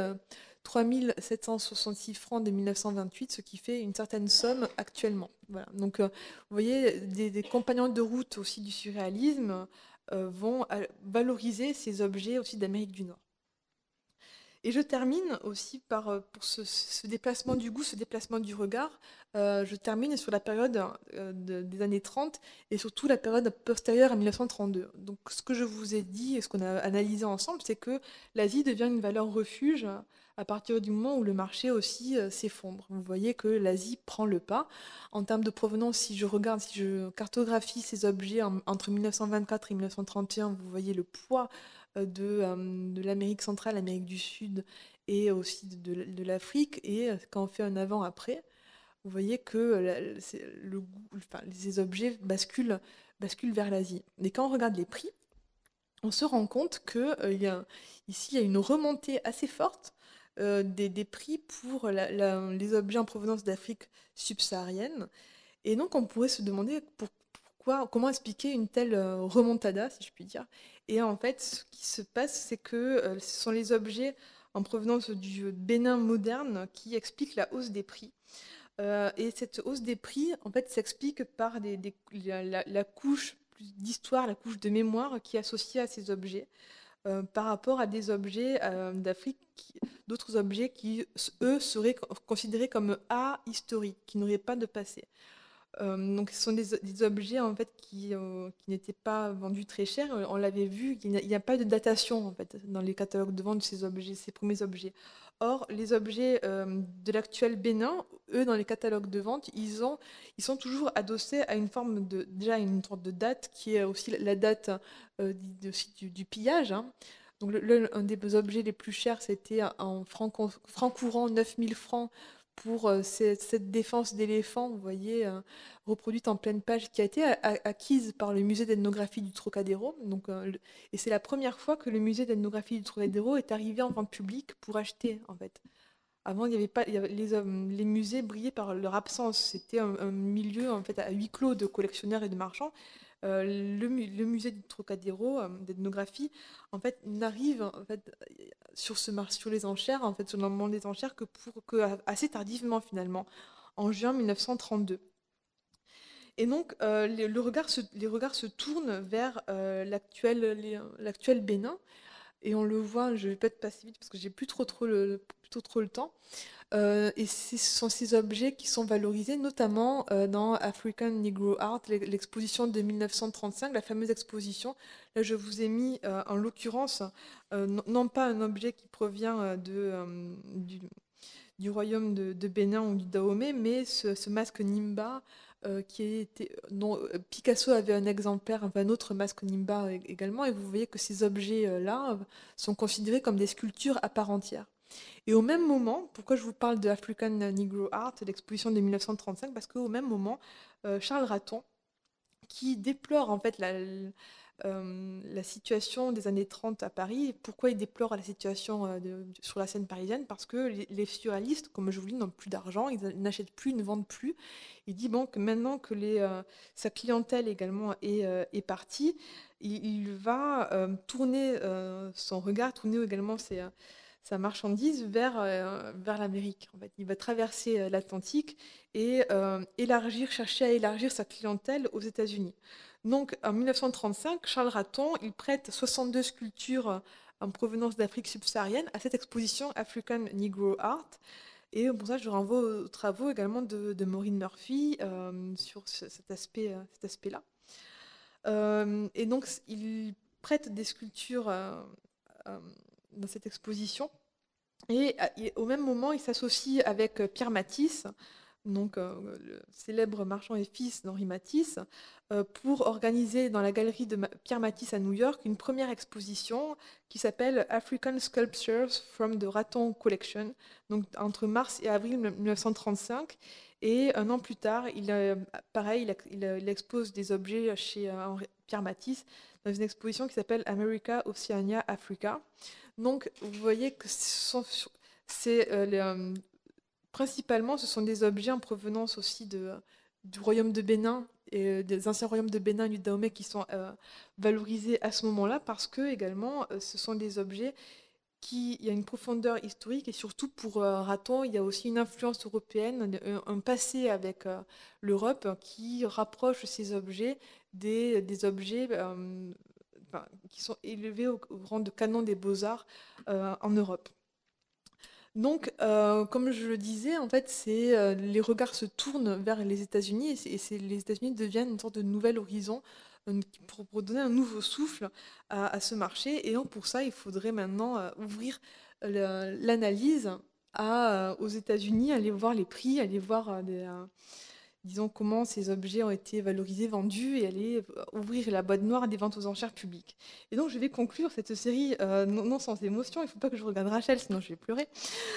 3766 francs de 1928, ce qui fait une certaine somme actuellement. Voilà. Donc vous voyez, des compagnons de route aussi du surréalisme vont valoriser ces objets aussi d'Amérique du Nord. Et je termine aussi pour ce déplacement du goût, ce déplacement du regard, je termine sur la période des années 30 et surtout la période postérieure à 1932. Donc ce que je vous ai dit et ce qu'on a analysé ensemble, c'est que l'Asie devient une valeur refuge à partir du moment où le marché aussi s'effondre. Vous voyez que l'Asie prend le pas. En termes de provenance, si je regarde, si je cartographie ces objets entre 1924 et 1931, vous voyez le poids de l'Amérique centrale, l'Amérique du Sud et aussi de l'Afrique. Et quand on fait un avant-après, vous voyez que enfin, ces objets basculent vers l'Asie. Mais quand on regarde les prix, on se rend compte que ici, il y a une remontée assez forte des prix pour les objets en provenance d'Afrique subsaharienne. Et donc, on pourrait se demander comment expliquer une telle remontada, si je puis dire. Et en fait, ce qui se passe, c'est que ce sont les objets en provenance du Bénin moderne qui expliquent la hausse des prix. Et cette hausse des prix, en fait, s'explique par la couche d'histoire, la couche de mémoire qui est associée à ces objets par rapport à des objets d'Afrique, d'autres objets qui, eux, seraient considérés comme ahistoriques, qui n'auraient pas de passé. Donc ce sont des objets en fait qui n'étaient pas vendus très cher. On l'avait vu, il n'y a pas de datation en fait dans les catalogues de vente de ces objets, ces premiers objets. Or, les objets de l'actuel Bénin, eux, dans les catalogues de vente, ils sont toujours adossés à une forme déjà une sorte de date qui est aussi la date aussi du pillage, hein. Donc, un des objets les plus chers, c'était en francs courants, 9000 francs pour cette défense d'éléphant, vous voyez, reproduite en pleine page, qui a été acquise par le musée d'ethnographie du Trocadéro. Donc, et c'est la première fois que le musée d'ethnographie du Trocadéro est arrivé en vente publique pour acheter, en fait. Avant, il y avait pas, les musées brillaient par leur absence. C'était un milieu en fait à huis clos de collectionneurs et de marchands. Le musée du Trocadéro d'ethnographie, en fait, n'arrive en fait sur ce marché, sur les enchères, en fait, sur le moment des enchères, assez tardivement finalement, en juin 1932. Et donc, les regards se tournent vers l'actuel Bénin. Et on le voit, je vais peut-être passer vite parce que j'ai plutôt trop le temps. Et ce sont ces objets qui sont valorisés, notamment dans African Negro Art, l'exposition de 1935, la fameuse exposition. Là, je vous ai mis en l'occurrence, non pas un objet qui provient du royaume de Bénin ou du Dahomey, mais ce masque Nimba qui était, dont Picasso avait un exemplaire, enfin, un autre masque Nimba également, et vous voyez que ces objets-là sont considérés comme des sculptures à part entière. Et au même moment, pourquoi je vous parle de African Negro Art, l'exposition de 1935, parce qu'au même moment, Charles Raton, qui déplore en fait la situation des années 30 à Paris. Et pourquoi il déplore la situation sur la scène parisienne? Parce que les surréalistes, comme je vous dis, n'ont plus d'argent, ils n'achètent plus, ils ne vendent plus. Il dit bon, que maintenant que sa clientèle également est partie, il va tourner son regard, tourner également sa marchandise vers l'Amérique. En fait. Il va traverser l'Atlantique et chercher à élargir sa clientèle aux États-Unis. Donc, en 1935, Charles Raton, il prête 62 sculptures en provenance d'Afrique subsaharienne à cette exposition African Negro Art. Et pour ça, je renvoie aux travaux également de Maureen Murphy sur cet aspect-là. Et donc, il prête des sculptures euh, dans cette exposition. Et au même moment, il s'associe avec Pierre Matisse, donc le célèbre marchand et fils d'Henri Matisse, pour organiser dans la galerie de Pierre Matisse à New York une première exposition qui s'appelle African Sculptures from the Raton Collection, donc entre mars et avril 1935. Et un an plus tard, pareil, il expose des objets chez Pierre Matisse dans une exposition qui s'appelle America, Oceania, Africa. Donc, vous voyez que c'est principalement, ce sont des objets en provenance aussi du royaume de Bénin et des anciens royaumes de Bénin et du Dahomey qui sont valorisés à ce moment-là parce que également, ce sont des objets il y a une profondeur historique et surtout pour Raton, il y a aussi une influence européenne, un passé avec l'Europe qui rapproche ces objets des objets qui sont élevés au rang de canon des beaux-arts en Europe. Donc, comme je le disais, en fait, les regards se tournent vers les États-Unis les États-Unis deviennent une sorte de nouvel horizon pour donner un nouveau souffle à ce marché. Et donc, pour ça, il faudrait maintenant ouvrir l'analyse aux États-Unis, aller voir les prix, aller voir disons, comment ces objets ont été valorisés, vendus, et aller ouvrir la boîte noire des ventes aux enchères publiques. Et donc, je vais conclure cette série non sans émotion. Il ne faut pas que je regarde Rachel, sinon je vais pleurer.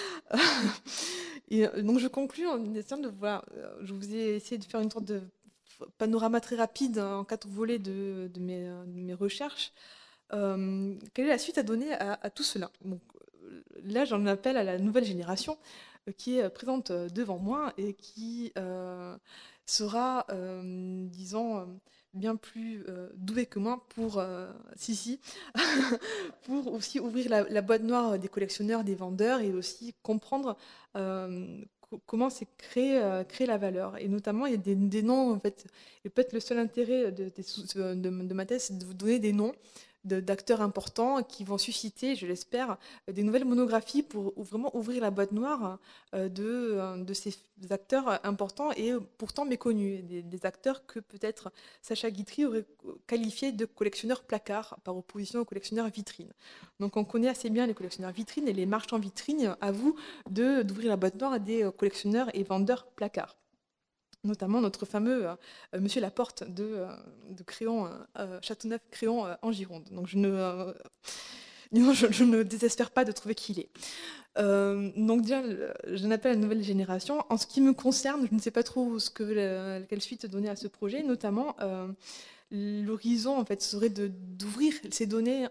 Et donc, je conclus en essayant de voilà, je vous ai essayé de faire une sorte de panorama très rapide en 4 volets de mes recherches. Quelle est la suite à donner à tout cela? Donc, là, j'en appelle à la nouvelle génération qui est présente devant moi et qui sera, disons, bien plus douée que moi si, pour aussi ouvrir la boîte noire des collectionneurs, des vendeurs et aussi comprendre comment c'est créer la valeur. Et notamment, il y a des noms, en fait, et peut-être le seul intérêt de ma thèse, c'est de vous donner des noms d'acteurs importants qui vont susciter, je l'espère, des nouvelles monographies pour vraiment ouvrir la boîte noire de ces acteurs importants et pourtant méconnus, des acteurs que peut-être Sacha Guitry aurait qualifiés de collectionneurs placards par opposition aux collectionneurs vitrines. Donc on connaît assez bien les collectionneurs vitrines et les marchands vitrines. À vous d'ouvrir la boîte noire à des collectionneurs et vendeurs placards, notamment notre fameux Monsieur Laporte de Créon, Châteauneuf-Créon en Gironde. Donc je ne désespère pas de trouver qui il est. Donc déjà, je n'appelle la nouvelle génération. En ce qui me concerne, je ne sais pas trop quelle suite donner à ce projet, notamment l'horizon en fait serait d'ouvrir ces données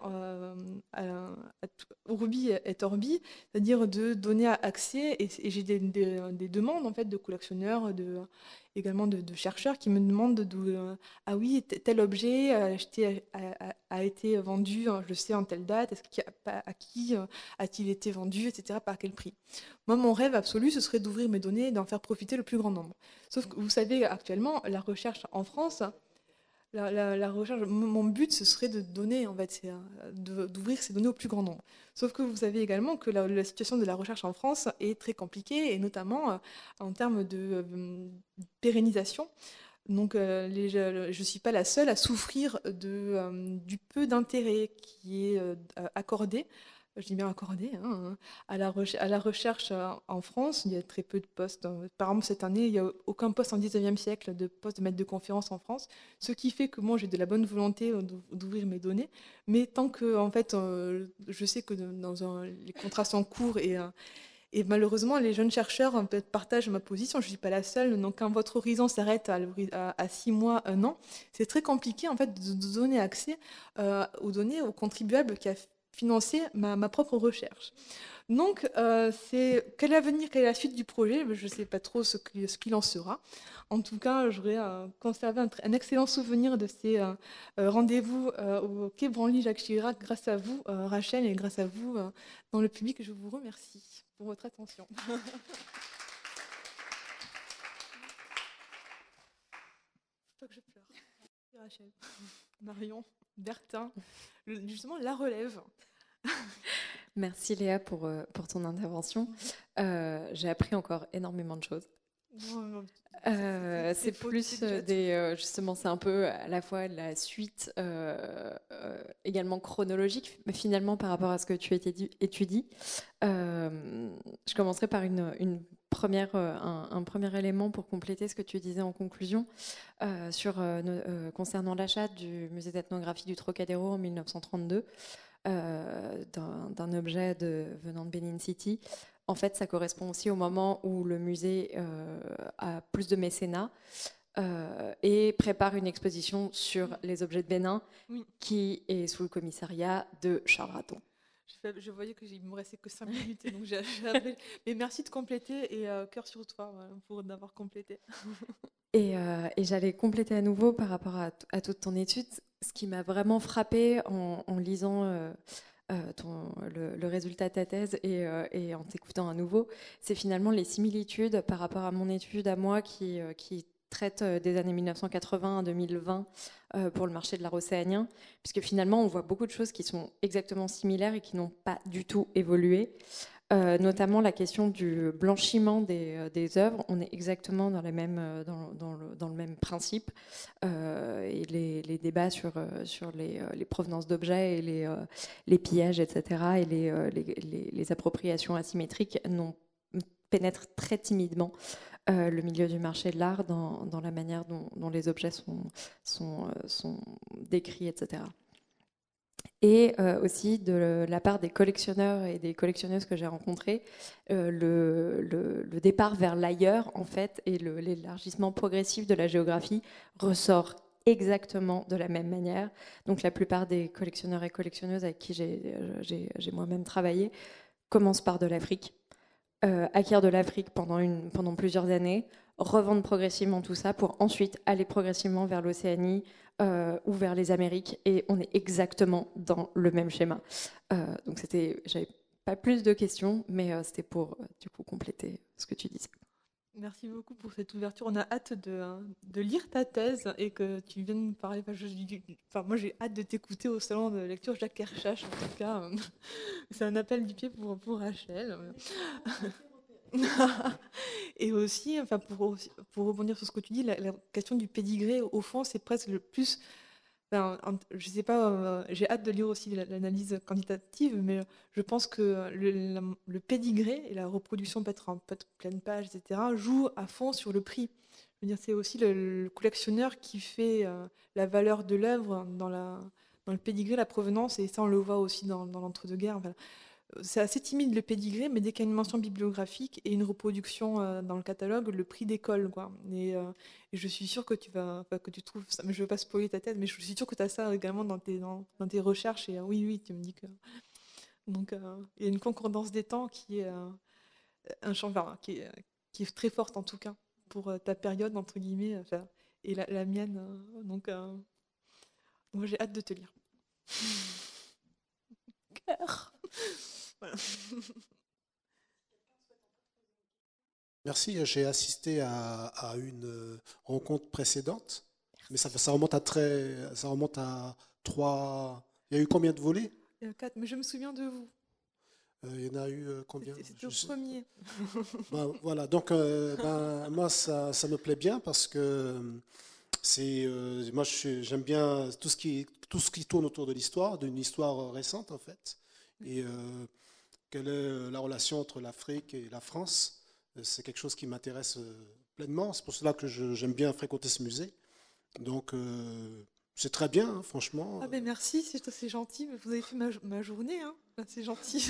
Urbi et Orbi, c'est-à-dire de donner accès, et j'ai des demandes en fait de collectionneurs, également de chercheurs qui me demandent ah oui, tel objet a été vendu, je le sais, en telle date, à qui a-t-il été vendu, etc., par quel prix. Moi, mon rêve absolu, ce serait d'ouvrir mes données et d'en faire profiter le plus grand nombre. Sauf que vous savez, actuellement, la recherche en France, la recherche, mon but, ce serait de donner, en fait, d'ouvrir ces données au plus grand nombre. Sauf que vous savez également que la situation de la recherche en France est très compliquée, et notamment en termes de pérennisation. Donc, je ne suis pas la seule à souffrir du peu d'intérêt qui est accordé, je dis bien accordé, hein, à la recherche en France. Il y a très peu de postes. Par exemple, cette année, il n'y a aucun poste en 19e siècle de poste de maître de conférence en France, ce qui fait que moi, j'ai de la bonne volonté d'ouvrir mes données. Mais tant que, en fait, je sais que les contrats sont courts et malheureusement, les jeunes chercheurs partagent ma position. Je ne suis pas la seule. Donc, quand votre horizon s'arrête à 6 mois, un an, c'est très compliqué en fait de donner accès aux données aux contribuables qui a financé ma propre recherche. Donc, quel avenir, quelle est la suite du projet? Je ne sais pas trop ce qu'il en sera. En tout cas, j'aurais conservé un excellent souvenir de ces rendez-vous au Quai Branly-Jacques Chirac grâce à vous, Rachel, et grâce à vous dans le public. Je vous remercie pour votre attention. Faut pas que je pleure. Rachel, Marion, Bertin, justement la relève. Merci Léa pour ton intervention. J'ai appris encore énormément de choses. Non, non, C'est faux, tu sais plus déjà tout. justement, c'est un peu à la fois la suite également chronologique, mais finalement par rapport à ce que tu étudies. Je commencerai par une première, un premier élément pour compléter ce que tu disais en conclusion concernant l'achat du musée d'ethnographie du Trocadéro en 1932 d'un objet venant de Benin City. En fait, ça correspond aussi au moment où le musée a plus de mécénat et prépare une exposition sur Oui, les objets de Bénin oui. qui est sous le commissariat de Charles Raton. Je voyais qu'il me restait que 5 minutes, et donc j'ai appris. Mais merci de compléter et cœur sur toi, voilà, pour d'avoir complété. Et j'allais compléter à nouveau par rapport à toute ton étude. Ce qui m'a vraiment frappé en lisant le résultat de ta thèse et en t'écoutant à nouveau, c'est finalement les similitudes par rapport à mon étude à moi qui traite des années 1980 à 2020 pour le marché de l'art océanien, puisque finalement on voit beaucoup de choses qui sont exactement similaires et qui n'ont pas du tout évolué. Notamment la question du blanchiment des œuvres, on est exactement dans, dans le même principe. Et les débats sur les provenances d'objets et les pillages, etc., et les appropriations asymétriques pénètrent très timidement le milieu du marché de l'art dans la manière dont les objets sont décrits, etc. Et aussi de la part des collectionneurs et des collectionneuses que j'ai rencontrés, le départ vers l'ailleurs, en fait, et l'élargissement progressif de la géographie ressort exactement de la même manière. Donc la plupart des collectionneurs et collectionneuses avec qui j'ai moi-même travaillé commencent par de l'Afrique, acquièrent de l'Afrique pendant plusieurs années, revendre progressivement tout ça pour ensuite aller progressivement vers l'Océanie ou vers les Amériques. Et on est exactement dans le même schéma. Donc j'avais pas plus de questions, mais c'était pour du coup compléter ce que tu disais. Merci beaucoup pour cette ouverture. On a hâte de lire ta thèse et que tu viennes nous parler. Enfin, moi, j'ai hâte de t'écouter au salon de lecture Jacques Kershach, en tout cas. C'est un appel du pied pour Rachel. Et aussi, enfin, pour rebondir sur ce que tu dis, la question du pédigré, au fond, c'est presque le plus. Enfin, je sais pas, j'ai hâte de lire aussi l'analyse quantitative, mais je pense que le pédigré et la reproduction peut-être en pleine page, etc., jouent à fond sur le prix. Je veux dire, c'est aussi le collectionneur qui fait la valeur de l'œuvre dans le pédigré, la provenance, et ça, on le voit aussi dans l'entre-deux-guerres. Enfin, c'est assez timide le pédigré, mais dès qu'il y a une mention bibliographique et une reproduction dans le catalogue, le prix décolle, quoi. Et je suis sûre que enfin, que tu trouves ça, mais je veux pas spoiler ta tête, mais je suis sûre que tu as ça également dans tes recherches. Et oui, oui, tu me dis que. Donc, il y a une concordance des temps qui est un champ, enfin, qui est très forte en tout cas pour ta période, entre guillemets, enfin, et la mienne. Donc j'ai hâte de te lire. Cœur. Voilà. Merci, j'ai assisté à une rencontre précédente, mais ça remonte à trois. Il y a eu combien de volets? Quatre, mais je me souviens de vous. Il y en a eu combien? C'était au premier. Ben, voilà, donc moi ça me plaît bien parce que moi j'aime bien tout ce qui tourne autour de l'histoire, d'une histoire récente en fait. Et quelle est la relation entre l'Afrique et la France? C'est quelque chose qui m'intéresse pleinement. C'est pour cela que j'aime bien fréquenter ce musée. Donc, c'est très bien, hein, franchement. Ah ben merci, c'est gentil, mais vous avez fait ma journée, hein. Ben, c'est gentil.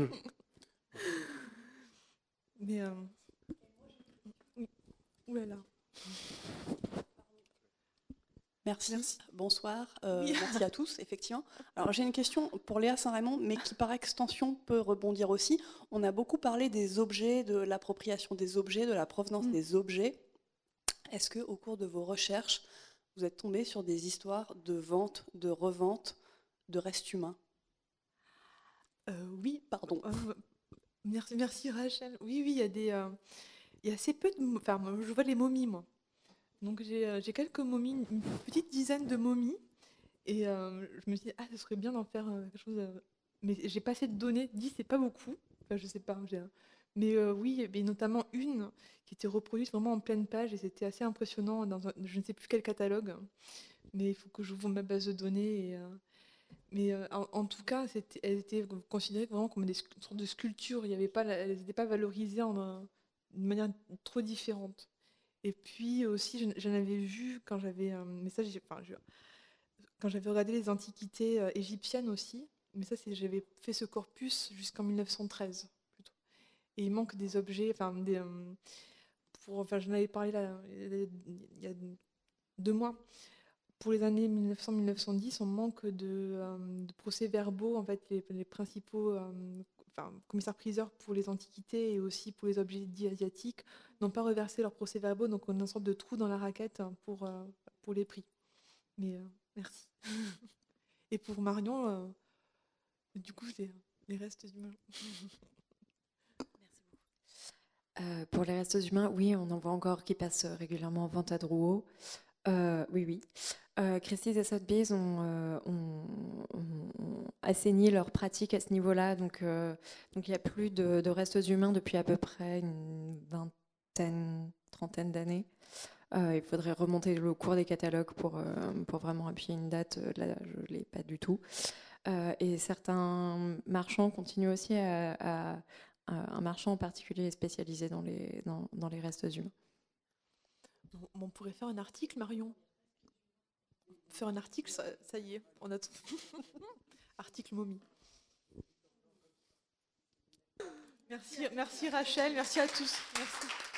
Mais oui, oulala, Merci, merci. bonsoir, Oui, merci à tous, effectivement. Alors j'ai une question pour Léa Saint-Raymond, mais qui par extension peut rebondir aussi. On a beaucoup parlé des objets, de l'appropriation des objets, de la provenance Mm. des objets. Est-ce que au cours de vos recherches, vous êtes tombé sur des histoires de vente, de revente, de restes humains? Oui, Pardon. merci, merci Rachel. Oui, oui, il y a assez peu de, enfin, moi, je vois les momies, moi. Donc j'ai quelques momies, une petite dizaine de momies, et je me suis dit, ah, ce serait bien d'en faire quelque chose. Mais j'ai pas assez de données. 10, c'est pas beaucoup. Enfin, je sais pas. Mais oui, il y avait notamment une qui était reproduite vraiment en pleine page et c'était assez impressionnant dans je ne sais plus quel catalogue, mais il faut que j'ouvre ma base de données. Mais en tout cas, elles étaient considérées vraiment comme une sorte de sculptures. Il y avait pas, elles n'étaient pas valorisées d'une manière trop différente. Et puis aussi, j'en avais vu quand j'avais, mais ça, quand j'avais regardé les antiquités égyptiennes aussi. Mais ça, j'avais fait ce corpus jusqu'en 1913 plutôt. Et il manque des objets, j'en avais parlé là, il y a 2 mois. Pour les années 1900-1910, on manque de procès-verbaux, en fait, les principaux commissaires-priseurs pour les antiquités et aussi pour les objets dits asiatiques n'ont pas reversé leurs procès-verbaux, donc on a une sorte de trou dans la raquette pour les prix. Mais merci. Et pour Marion, du coup, c'est les restes humains. Pour les restes humains, oui, on en voit encore qui passent régulièrement en vente à Drouot. Oui, oui. Christie's et Sotheby's ont assaini leurs pratiques à ce niveau-là. Donc, il n'y a plus de restes humains depuis à peu près une vingtaine, trentaine d'années. Il faudrait remonter le cours des catalogues pour vraiment appuyer une date. Là, je ne l'ai pas du tout. Et certains marchands continuent aussi un marchand en particulier spécialisé dans les restes humains. On pourrait faire un article, Marion. Faire un article, ça y est, on a tout. Article momie. Merci Rachel, merci à tous. Merci.